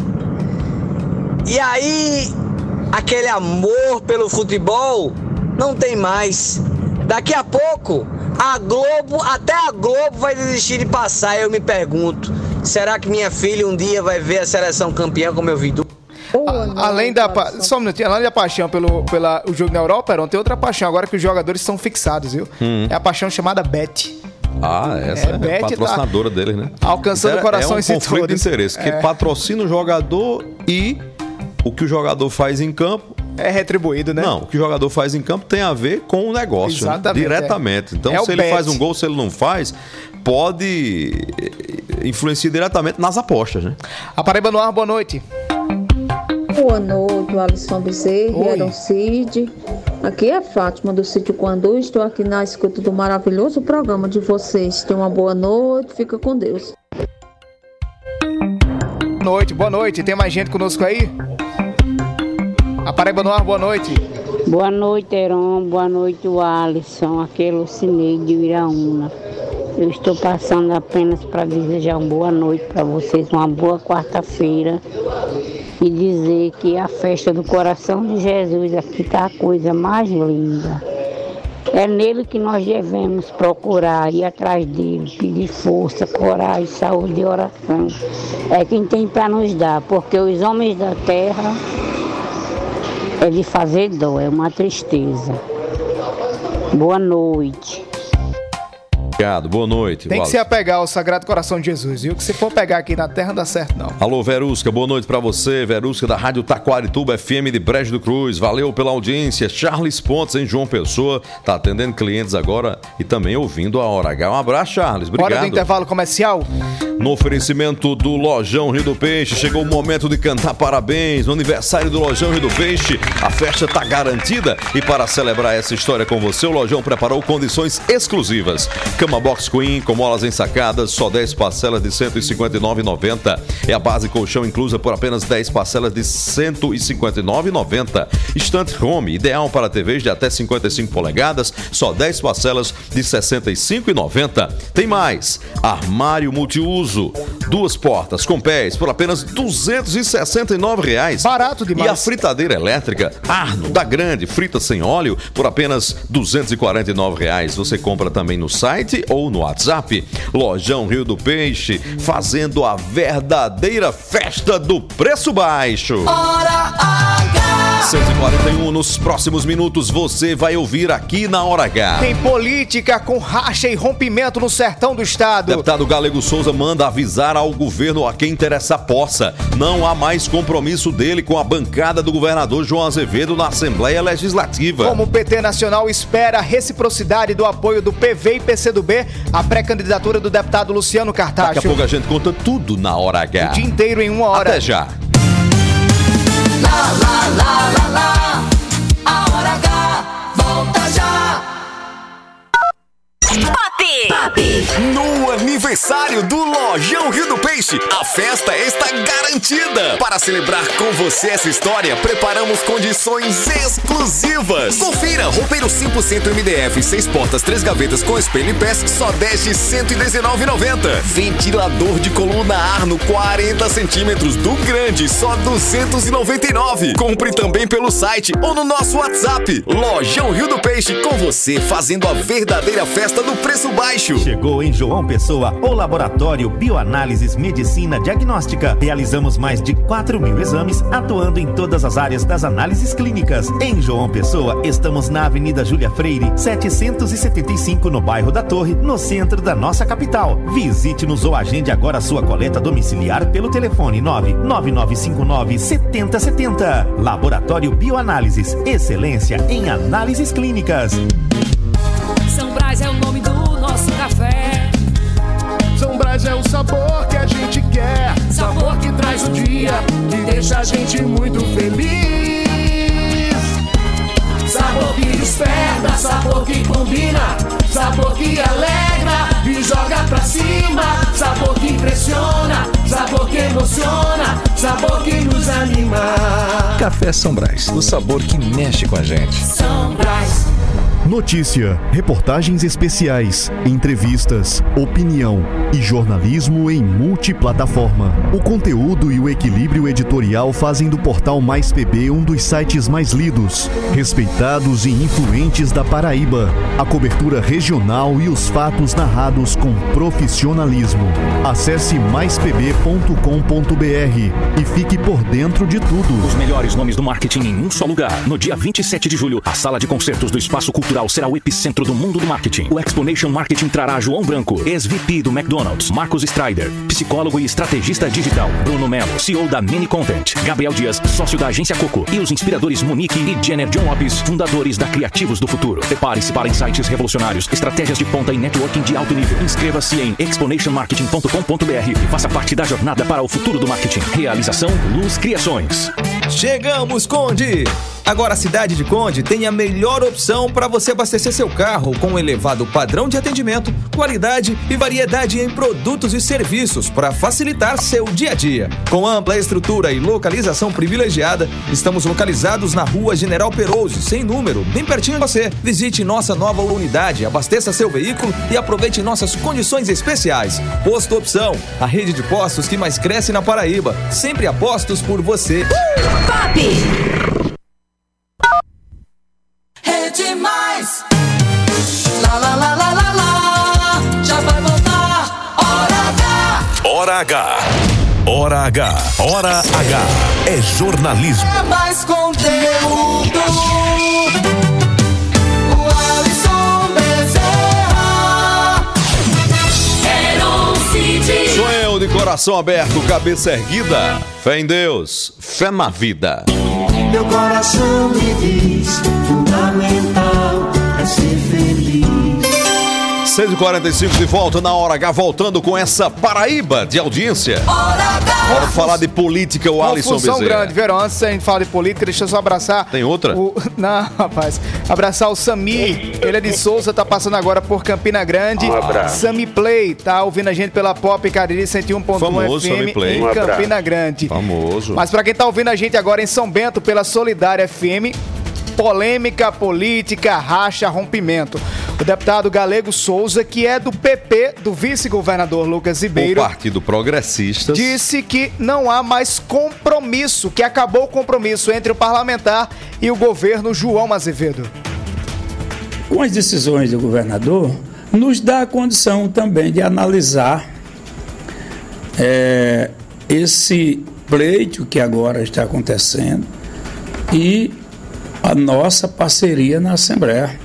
E aí, aquele amor pelo futebol não tem mais. Daqui a pouco, a Globo, até a Globo vai desistir de passar. Eu me pergunto, será que minha filha um dia vai ver a seleção campeã como eu vi? A, além da pa... Só um minutinho, além da paixão pelo pela, o jogo na Europa, Heron, tem outra paixão agora que os jogadores são fixados, viu? Hum. É a paixão chamada Bet. Ah, essa é, é Bet patrocinadora tá deles, né? Alcançando corações e todos. É um conflito de interesse, que é. patrocina o jogador e o que o jogador faz em campo é retribuído, né? Não, o que o jogador faz em campo tem a ver com o negócio, né? Diretamente. É. Então, é se ele bet. faz um gol, se ele não faz, pode influenciar diretamente nas apostas, né? A Paraíba no ar, boa noite. Boa noite, Alisson Bezerra, Heron Cid. Aqui é Fátima do Sítio Quandu. Estou aqui na escuta do maravilhoso programa de vocês. Tenham uma boa noite, fica com Deus. Boa noite, boa noite. Tem mais gente conosco aí? A Paraíba no ar, boa noite. Boa noite, Heron. Boa noite, Alisson. Aqui é Lucinei de Iraúna. Eu estou passando apenas para desejar uma boa noite para vocês, uma boa quarta-feira. E dizer que a festa do coração de Jesus aqui está a coisa mais linda. É nele que nós devemos procurar, ir atrás dele, pedir força, coragem, saúde e oração. É quem tem para nos dar, porque os homens da terra é de fazer dó, é uma tristeza. Boa noite. Obrigado, boa noite. Tem que se apegar ao Sagrado Coração de Jesus, viu? Que se for pegar aqui na terra, não dá certo, não. Alô, Verusca, boa noite pra você. Verusca da Rádio Taquarituba F M de Brejo do Cruz. Valeu pela audiência. Charles Pontes, em João Pessoa, tá atendendo clientes agora e também ouvindo a Hora H. Um abraço, Charles. Obrigado. Hora do intervalo comercial. No oferecimento do Lojão Rio do Peixe, chegou o momento de cantar parabéns. No aniversário do Lojão Rio do Peixe, a festa tá garantida. E para celebrar essa história com você, o Lojão preparou condições exclusivas. Cama Box Queen com molas ensacadas, só dez parcelas de cento e cinquenta e nove reais e noventa centavos. É a base colchão inclusa por apenas dez parcelas de cento e cinquenta e nove reais e noventa centavos. Estante Home, ideal para T Vs de até cinquenta e cinco polegadas, só dez parcelas de sessenta e cinco reais e noventa centavos. Tem mais, armário multiuso, duas portas com pés por apenas duzentos e sessenta e nove reais. Barato demais. E a fritadeira elétrica Arno da Grande, frita sem óleo, por apenas duzentos e quarenta e nove reais. Você compra também no site ou no WhatsApp. Lojão Rio do Peixe, fazendo a verdadeira festa do preço baixo. Hora H. seis e quarenta e um, nos próximos minutos você vai ouvir aqui na Hora H. Tem política com racha e rompimento no sertão do estado. Deputado Galego Souza manda avisar ao governo a quem interessa a poça. Não há mais compromisso dele com a bancada do governador João Azevedo na Assembleia Legislativa. Como o P T Nacional espera a reciprocidade do apoio do P V e P C do B à pré-candidatura do deputado Luciano Cartacho. Daqui a pouco a gente conta tudo na Hora H. O dia inteiro em uma hora. Até já. Lá, lá, lá, lá, lá. A Hora H volta já. Papi! Papi! No aniversário do Lojão Rio do Peixe, a festa está garantida. Para celebrar com você essa história, preparamos condições exclusivas. Confira, roupeiro cem por cento M D F, seis portas, três gavetas com espelho e pés, só dez de cento e dezenove reais e noventa centavos. Ventilador de coluna Arno, quarenta centímetros do grande, só duzentos e noventa e nove reais. Compre também pelo site ou no nosso WhatsApp. Lojão Rio do Peixe, com você fazendo a verdadeira festa do preço baixo. Chegou em João Pessoa o Laboratório Bioanálises Medicina Diagnóstica. Realizamos mais de quatro mil exames, atuando em todas as áreas das análises clínicas. Em João Pessoa, estamos na Avenida Júlia Freire, setecentos e setenta e cinco, no bairro da Torre, no centro da nossa capital. Visite-nos ou agende agora sua coleta domiciliar pelo telefone nove nove nove cinco nove sete zero sete zero. Laboratório Bioanálises, excelência em análises clínicas. São Brás é o nome do nosso café. São Brás é o sabor que a gente quer. Sabor que traz o dia, que deixa a gente muito feliz. Sabor que desperta, sabor que combina, sabor que alegra e joga pra cima. Sabor que impressiona, sabor que emociona, sabor que nos anima. Café São Brás, o sabor que mexe com a gente. São Brás. Notícia, reportagens especiais, entrevistas, opinião e jornalismo em multiplataforma. O conteúdo e o equilíbrio editorial fazem do portal Mais P B um dos sites mais lidos, respeitados e influentes da Paraíba. A cobertura regional e os fatos narrados com profissionalismo. Acesse mais p b ponto com ponto b r e fique por dentro de tudo. Os melhores nomes do marketing em um só lugar. No dia vinte e sete de julho, a sala de concertos do Espaço Cultural será o epicentro do mundo do marketing. O Exponation Marketing trará João Branco, ex-V P do McDonald's, Marcos Strider, psicólogo e estrategista digital, Bruno Melo, C E O da Mini Content, Gabriel Dias, sócio da agência Coco, e os inspiradores Monique e Jenner John Lopes, fundadores da Criativos do Futuro. Prepare-se para insights revolucionários, estratégias de ponta e networking de alto nível. Inscreva-se em exponation marketing ponto com ponto b r e faça parte da jornada para o futuro do marketing. Realização Luz Criações. Chegamos, Conde! Agora a cidade de Conde tem a melhor opção para você abastecer seu carro, com um elevado padrão de atendimento, qualidade e variedade em produtos e serviços para facilitar seu dia a dia. Com ampla estrutura e localização privilegiada, estamos localizados na Rua General Perouse, sem número, bem pertinho de você. Visite nossa nova unidade, abasteça seu veículo e aproveite nossas condições especiais. Posto Opção, a rede de postos que mais cresce na Paraíba, sempre apostos por você. Papi! Rede Mais. Lá, lá, lá, lá, lá, lá. Já vai voltar. Hora H. Hora H. Hora H. Hora H. É jornalismo. É mais conteúdo. O Alisson Bezerra. Heron Cid. Sou eu de coração aberto, cabeça erguida. Fé em Deus, fé na vida. Meu coração me diz, fundamental é ser feliz. seis e quarenta e cinco de volta na Hora H, voltando com essa Paraíba de audiência. Hora H. Hora de falar de política, o Alisson Bezerra. Confusão grande, Verão. Antes a gente fala de política, deixa eu só abraçar. Tem outra? O... Não, rapaz. Abraçar o Sami. Ele é de Souza, tá passando agora por Campina Grande. Um abraço. Sami Play, tá ouvindo a gente pela Pop Cariri cento e um ponto um F M em um Campina Grande. Famoso. Mas pra quem tá ouvindo a gente agora em São Bento pela Solidária F M, polêmica, política, racha, rompimento. O deputado Galego Souza, que é do P P, do vice-governador Lucas Ribeiro, o Partido Progressista, disse que não há mais compromisso, que acabou o compromisso entre o parlamentar e o governo João Azevedo. Com as decisões do governador, nos dá a condição também de analisar é, esse pleito que agora está acontecendo e a nossa parceria na Assembleia.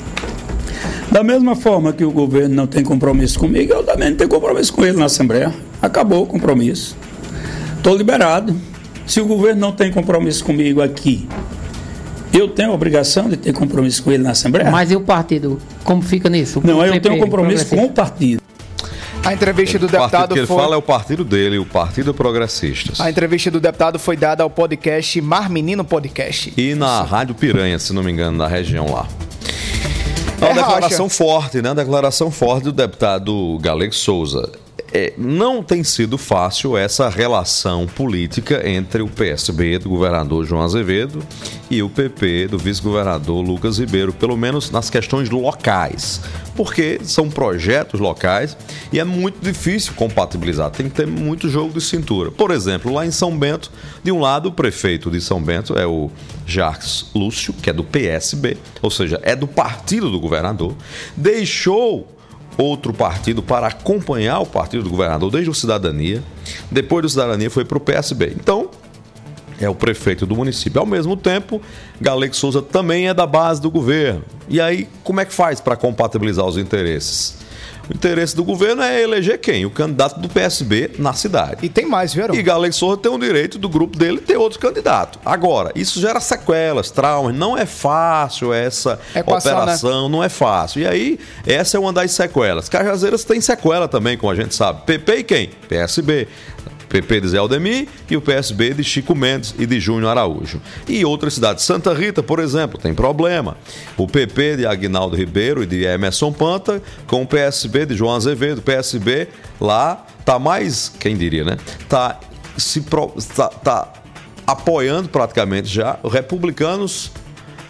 Da mesma forma que o governo não tem compromisso comigo, eu também não tenho compromisso com ele na Assembleia. Acabou o compromisso. Estou liberado. Se o governo não tem compromisso comigo aqui, eu tenho a obrigação de ter compromisso com ele na Assembleia? Mas e o partido? Como fica nisso? Não, eu tenho compromisso com o partido. A entrevista do o partido deputado que ele foi... fala é o partido dele, o Partido Progressistas. A entrevista do deputado foi dada ao podcast Mar Menino Podcast. E na Rádio Piranha, se não me engano, na região lá. É uma É declaração racha. forte, né? Uma declaração forte do deputado Galego Souza. É, não tem sido fácil essa relação política entre o P S B do governador João Azevedo e o P P do vice-governador Lucas Ribeiro, pelo menos nas questões locais, porque são projetos locais e é muito difícil compatibilizar, tem que ter muito jogo de cintura. Por exemplo, lá em São Bento, de um lado o prefeito de São Bento é o Jacques Lúcio, que é do P S B, ou seja, é do partido do governador, deixou outro partido para acompanhar o partido do governador desde o Cidadania. Depois do Cidadania foi para o P S B. Então, é o prefeito do município. Ao mesmo tempo, Galego Souza também é da base do governo. E aí, como é que faz para compatibilizar os interesses? O interesse do governo é eleger quem? O candidato do P S B na cidade. E tem mais, viu? E Galego Souza tem o direito do grupo dele ter outro candidato. Agora, isso gera sequelas, traumas. Não é fácil essa Equação, operação, né? Não é fácil. E aí, essa é uma das sequelas. Cajazeiras tem sequela também, como a gente sabe. P P e quem? P S B. P P de Zé Aldemir e o P S B de Chico Mendes e de Júnior Araújo. E outras cidades, Santa Rita, por exemplo, tem problema. O P P de Aguinaldo Ribeiro e de Emerson Panta com o P S B de João Azevedo. O P S B lá tá mais, quem diria, né? Tá, se pro, tá, tá apoiando praticamente já os republicanos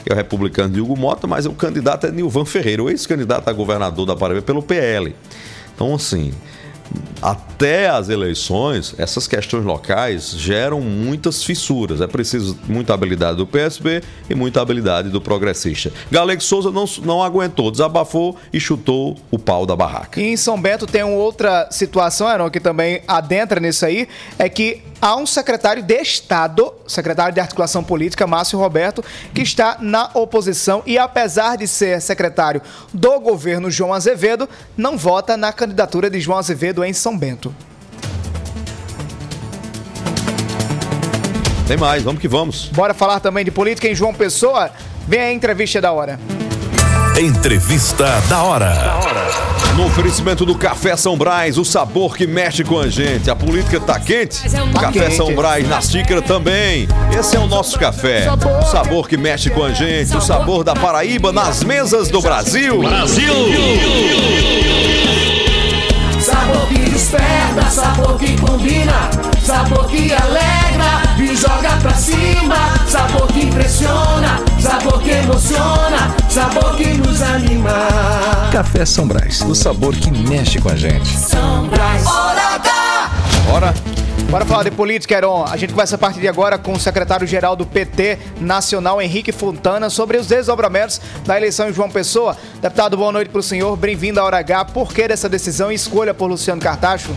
que é o republicano Diogo Mota, mas o candidato é Nilvan Ferreira, o ex-candidato a governador da Paraíba pelo P L. Então, assim, até as eleições, essas questões locais geram muitas fissuras. É preciso muita habilidade do P S B e muita habilidade do progressista. Galego Souza não, não aguentou, desabafou e chutou o pau da barraca. E em São Bento tem uma outra situação, Aaron, que também adentra nisso aí, é que há um secretário de Estado, secretário de Articulação Política, Márcio Roberto, que está na oposição e, apesar de ser secretário do governo João Azevedo, não vota na candidatura de João Azevedo em São Bento. Tem mais, vamos que vamos. Bora falar também de política em João Pessoa? Vem a entrevista da hora. Entrevista da hora. No oferecimento do Café São Brás, o sabor que mexe com a gente. A política tá quente? Tá Café quente. São Brás na xícara também. Esse é o nosso café. O sabor que mexe com a gente. O sabor da Paraíba nas mesas do Brasil. Brasil! Sabor que desperta, sabor que combina, sabor que alegra e joga pra cima, sabor que impressiona, sabor que emociona, sabor que nos anima. Café São Brás, o sabor que mexe com a gente. São Brás, hora H! Bora! Bora falar de política, Heron. A gente começa a partir de agora com o secretário-geral do P T Nacional, Henrique Fontana, sobre os desdobramentos da eleição em João Pessoa. Deputado, boa noite para o senhor. Bem-vindo à Hora H. Por que dessa decisão e escolha por Luciano Cartacho?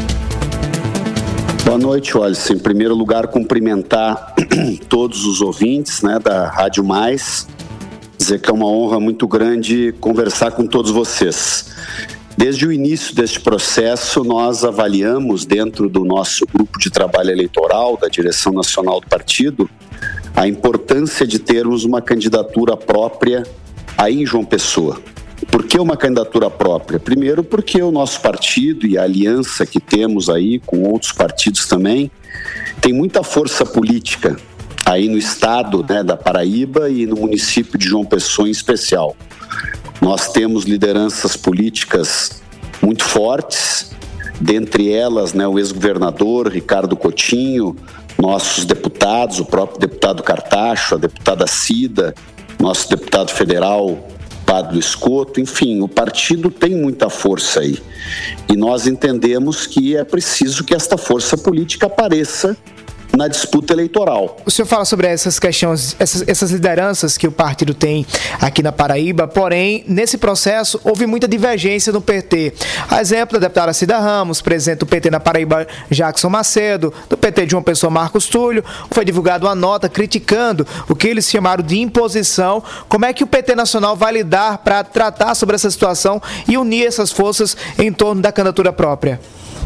Boa noite, Wallace. Em primeiro lugar, cumprimentar todos os ouvintes, né, da Rádio Mais. Dizer que é uma honra muito grande conversar com todos vocês. Desde o início deste processo, nós avaliamos dentro do nosso grupo de trabalho eleitoral, da direção nacional do partido, a importância de termos uma candidatura própria aí em João Pessoa. Por que uma candidatura própria? Primeiro, porque o nosso partido e a aliança que temos aí com outros partidos também tem muita força política aí no estado, né, da Paraíba e no município de João Pessoa em especial. Nós temos lideranças políticas muito fortes, dentre elas, né, o ex-governador Ricardo Coutinho, nossos deputados, o próprio deputado Cartacho, a deputada Cida, nosso deputado federal Pablo Escoto, enfim, o partido tem muita força aí. E nós entendemos que é preciso que esta força política apareça na disputa eleitoral. O senhor fala sobre essas questões, essas, essas lideranças que o partido tem aqui na Paraíba, porém, nesse processo houve muita divergência no P T. A exemplo da deputada Cida Ramos, presidente do P T na Paraíba, Jackson Macedo, do P T de João Pessoa, Marcos Túlio. Foi divulgada uma nota criticando o que eles chamaram de imposição. Como é que o P T Nacional vai lidar para tratar sobre essa situação e unir essas forças em torno da candidatura própria?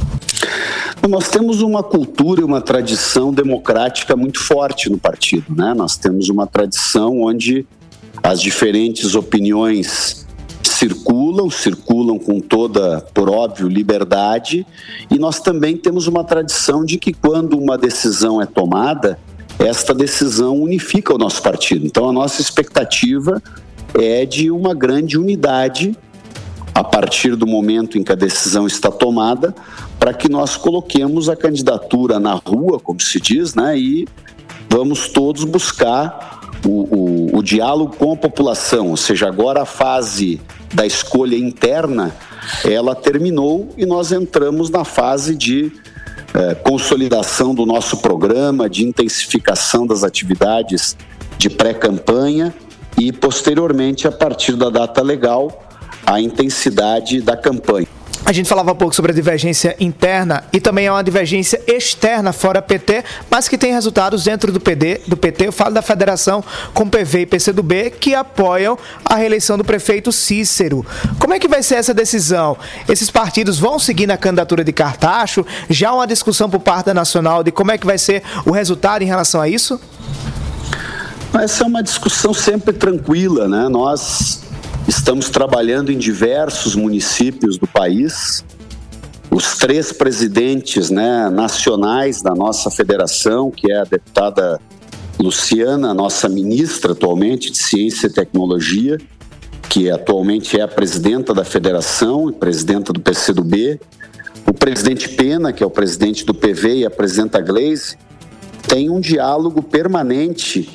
Nós temos uma cultura e uma tradição democrática muito forte no partido, né? Nós temos uma tradição onde as diferentes opiniões circulam, circulam com toda, por óbvio, liberdade, e nós também temos uma tradição de que quando uma decisão é tomada, esta decisão unifica o nosso partido. Então a nossa expectativa é de uma grande unidade a partir do momento em que a decisão está tomada, para que nós coloquemos a candidatura na rua, como se diz, né, e vamos todos buscar o, o, o diálogo com a população. Ou seja, agora a fase da escolha interna, ela terminou e nós entramos na fase de eh, consolidação do nosso programa, de intensificação das atividades de pré-campanha e, posteriormente, a partir da data legal, a intensidade da campanha. A gente falava um pouco sobre a divergência interna e também há uma divergência externa fora P T, mas que tem resultados dentro do P D, do P T. Eu falo da federação com P V e P C do B que apoiam a reeleição do prefeito Cícero. Como é que vai ser essa decisão? Esses partidos vão seguir na candidatura de Cartacho? Já há uma discussão por parte da Nacional de como é que vai ser o resultado em relação a isso? Essa é uma discussão sempre tranquila, né? Nós estamos trabalhando em diversos municípios do país. Os três presidentes, né, nacionais da nossa federação, que é a deputada Luciana, nossa ministra atualmente de Ciência e Tecnologia, que atualmente é a presidenta da federação e presidenta do P C do B, o presidente Pena, que é o presidente do P V, e a presidenta Gleise, tem um diálogo permanente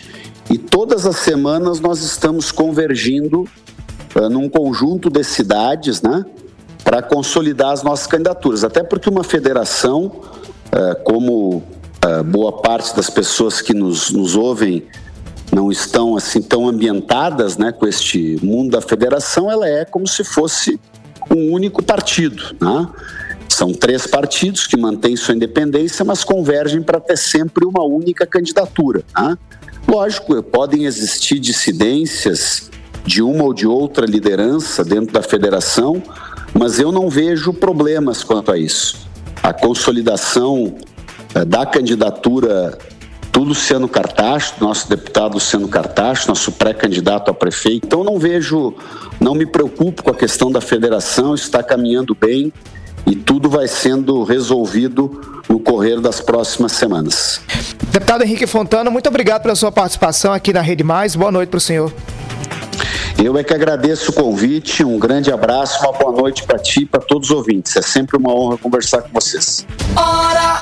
E todas as semanas nós estamos convergindo uh, num conjunto de cidades, né, para consolidar as nossas candidaturas. Até porque uma federação, uh, como uh, boa parte das pessoas que nos, nos ouvem não estão assim tão ambientadas, né, com este mundo da federação, ela é como se fosse um único partido, né? São três partidos que mantêm sua independência, mas convergem para ter sempre uma única candidatura, né? Lógico, podem existir dissidências de uma ou de outra liderança dentro da federação, mas eu não vejo problemas quanto a isso. A consolidação eh, da candidatura do Luciano Cartacho, nosso deputado Luciano Cartacho, nosso pré-candidato a prefeito. Então não vejo, não me preocupo com a questão da federação, está caminhando bem e tudo vai sendo resolvido no correr das próximas semanas. Deputado Henrique Fontana, muito obrigado pela sua participação aqui na Rede Mais. Boa noite para o senhor. Eu é que agradeço o convite, um grande abraço, uma boa noite para ti e para todos os ouvintes. É sempre uma honra conversar com vocês. Hora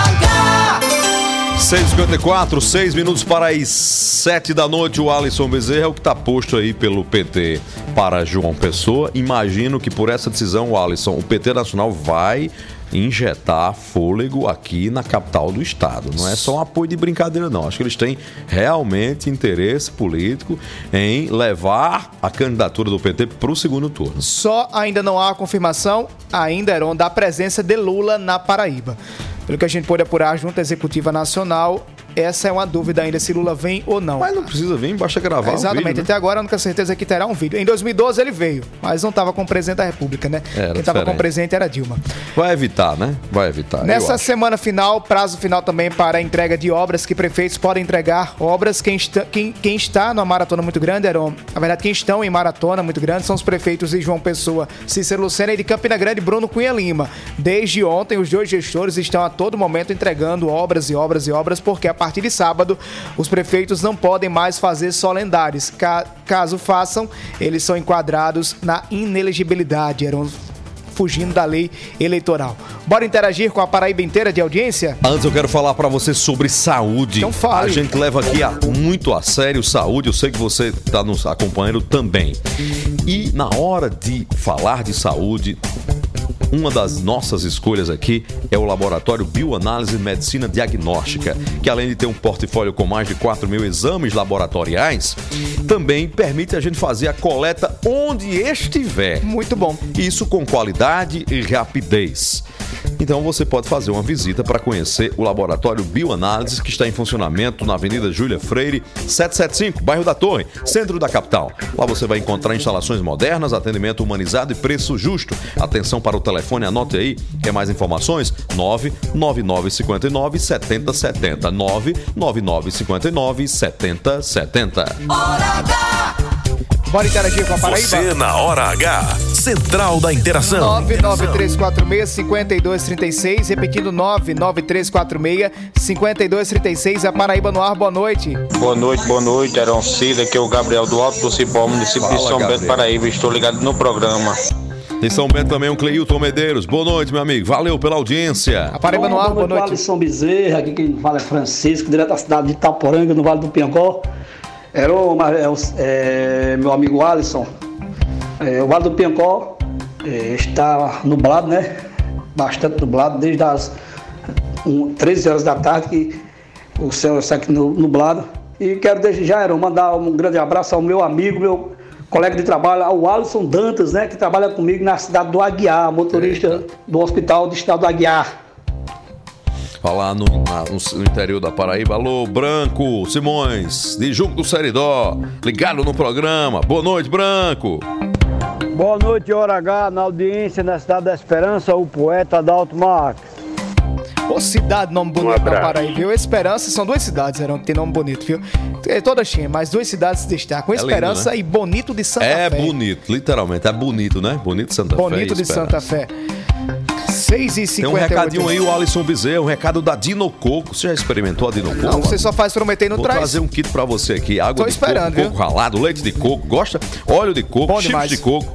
H! seis e cinquenta e quatro, seis minutos para as sete da noite. O Alisson Bezerra é o que está posto aí pelo P T para João Pessoa. Imagino que por essa decisão, o Alisson, o P T Nacional vai injetar fôlego aqui na capital do estado. Não é só um apoio de brincadeira, não. Acho que eles têm realmente interesse político em levar a candidatura do P T para o segundo turno. Só ainda não há confirmação, ainda, Heron, da presença de Lula na Paraíba. Pelo que a gente pôde apurar, a Junta Executiva Nacional, essa é uma dúvida ainda se Lula vem ou não. Mas não precisa vir, basta gravar é, exatamente, um vídeo, né? Até agora a única certeza é que terá um vídeo. Em dois mil e doze ele veio, mas não estava com o presidente da República, né? Era Quem estava com o presidente era Dilma. Vai evitar, né? Vai evitar. Nessa semana final, prazo final também para a entrega de obras, que prefeitos podem entregar obras. Quem está, quem, quem está numa maratona muito grande, Heron, na verdade, quem estão em maratona muito grande são os prefeitos de João Pessoa, Cícero Lucena, e de Campina Grande, Bruno Cunha Lima. Desde ontem, os dois gestores estão a todo momento entregando obras e obras e obras, porque a partir de sábado os prefeitos não podem mais fazer solendários. Caso façam, eles são enquadrados na inelegibilidade, eram fugindo da lei eleitoral. Bora interagir com a Paraíba inteira de audiência? Antes eu quero falar para você sobre saúde. Então fale. A gente leva aqui a, muito a sério saúde, eu sei que você está nos acompanhando também. E na hora de falar de saúde, uma das nossas escolhas aqui é o Laboratório Bioanálise e Medicina Diagnóstica, que além de ter um portfólio com mais de quatro mil exames laboratoriais, também permite a gente fazer a coleta onde estiver. Muito bom. Isso com qualidade e rapidez. Então você pode fazer uma visita para conhecer o Laboratório Bioanálise, que está em funcionamento na Avenida Júlia Freire, setecentos e setenta e cinco, bairro da Torre, centro da capital. Lá você vai encontrar instalações modernas, atendimento humanizado e preço justo. Atenção para o telefone, anote aí. Quer mais informações? nove nove nove cinco nove sete zero sete zero. nove nove nove cinco nove sete zero sete zero. Hora H! Bora interagir com a Paraíba? Você na Hora H, Central da Interação. nove nove três quatro seis, cinco dois três seis, repetindo nove nove três quatro seis, cinco dois três seis, a Paraíba no ar, boa noite. Boa noite, boa noite, Heron Cida, aqui é o Gabriel do Alto do Cipó, município Fala, de São Gabriel. Bento, Paraíba, estou ligado no programa. Em São Bento também o Cleilton Medeiros, boa noite, meu amigo, valeu pela audiência. A Paraíba no ar, boa noite. Boa noite, Alisson Bezerra, aqui quem fala é Francisco, direto da cidade de Itaporanga, no Vale do Piancó. Era é, meu amigo Alisson, é, o Vale do Piancó é, está nublado, né? Bastante nublado, desde as um, treze horas da tarde que o céu está aqui nublado. E quero desde já, Heron, mandar um grande abraço ao meu amigo, meu colega de trabalho, ao Alisson Dantas, né? Que trabalha comigo na cidade do Aguiar, motorista Eita. do hospital do estado do Aguiar. Falar no, na, no interior da Paraíba. Alô, Branco Simões, de Junco do Seridó, ligado no programa. Boa noite, Branco. Boa noite, Hora H, na audiência na Cidade da Esperança, o poeta Adalto Marques. Ô, cidade, nome bonito um da Paraíba, viu? Esperança, são duas cidades, Heron, que tem nome bonito, viu? É toda cheia, mas duas cidades se destacam. É Esperança lindo, né? E Bonito de Santa é Fé. É bonito, literalmente, é bonito, né? Bonito de Santa bonito Fé. Bonito de Santa Fé. seis e cinquenta e oito. Tem um recadinho aí, o Alisson Bezerra, um recado da Dinococo. Você já experimentou a Dinococo? Não, você só faz prometer no Vou traz. Vou trazer um kit pra você aqui. Água Tô de esperando, coco, viu? coco ralado, leite de coco, gosta? Óleo de coco, chips de coco.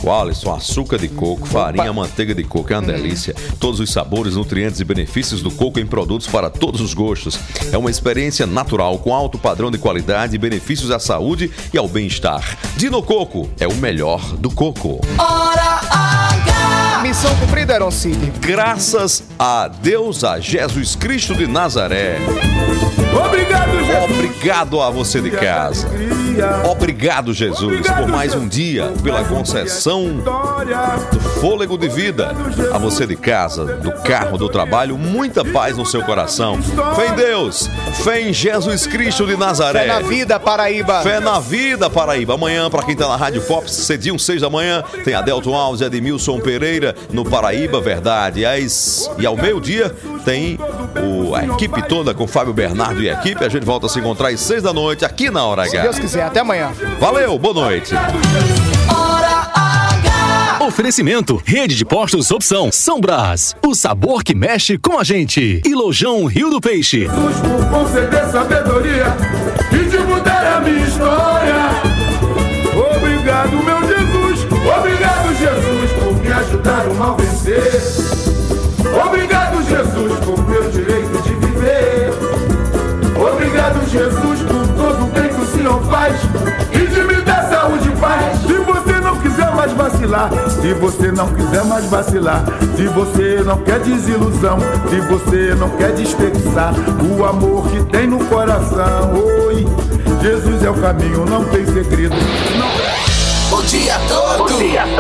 O Alisson, açúcar de coco, farinha, manteiga de coco, é uma delícia. Todos os sabores, nutrientes e benefícios do coco em produtos para todos os gostos. É uma experiência natural, com alto padrão de qualidade e benefícios à saúde e ao bem-estar. Dino Coco é o melhor do coco. Hora H! Missão cumprida, Aaron Cid. Graças a Deus, a Jesus Cristo de Nazaré. Obrigado, Jesus. Obrigado a você de casa. Obrigado, Jesus, por mais um dia, pela concessão do fôlego de vida. A você de casa, do carro, do trabalho, muita paz no seu coração. Fé em Deus, fé em Jesus Cristo de Nazaré. Fé na vida, Paraíba. Fé na vida, Paraíba. Amanhã, para quem tá na Rádio Pop, cedinho, seis da manhã, tem Adelton Alves e Edmilson Pereira no Paraíba Verdade. E ao meio-dia tem o, a equipe toda com Fábio Bernardo e a equipe. A gente volta a se encontrar às seis da noite aqui na Hora H. Se Deus quiser, até amanhã. Valeu, boa noite. Hora H. Oferecimento, Rede de Postos Opção, São Brás, o sabor que mexe com a gente. E Lojão Rio do Peixe. Jesus por conceder sabedoria e de mudar a minha história. Obrigado, meu Jesus. Obrigado, Jesus, por me ajudar o mal vencer. Obrigado, Jesus, por meu direito de viver. Obrigado, Jesus, por todo o bem que o Senhor faz e de me dar saúde e paz. Se você não quiser mais vacilar, se você não quiser mais vacilar, se você não quer desilusão, se você não quer desperdiçar o amor que tem no coração, oi, Jesus é o caminho, não tem segredo. Não... O dia todo, o dia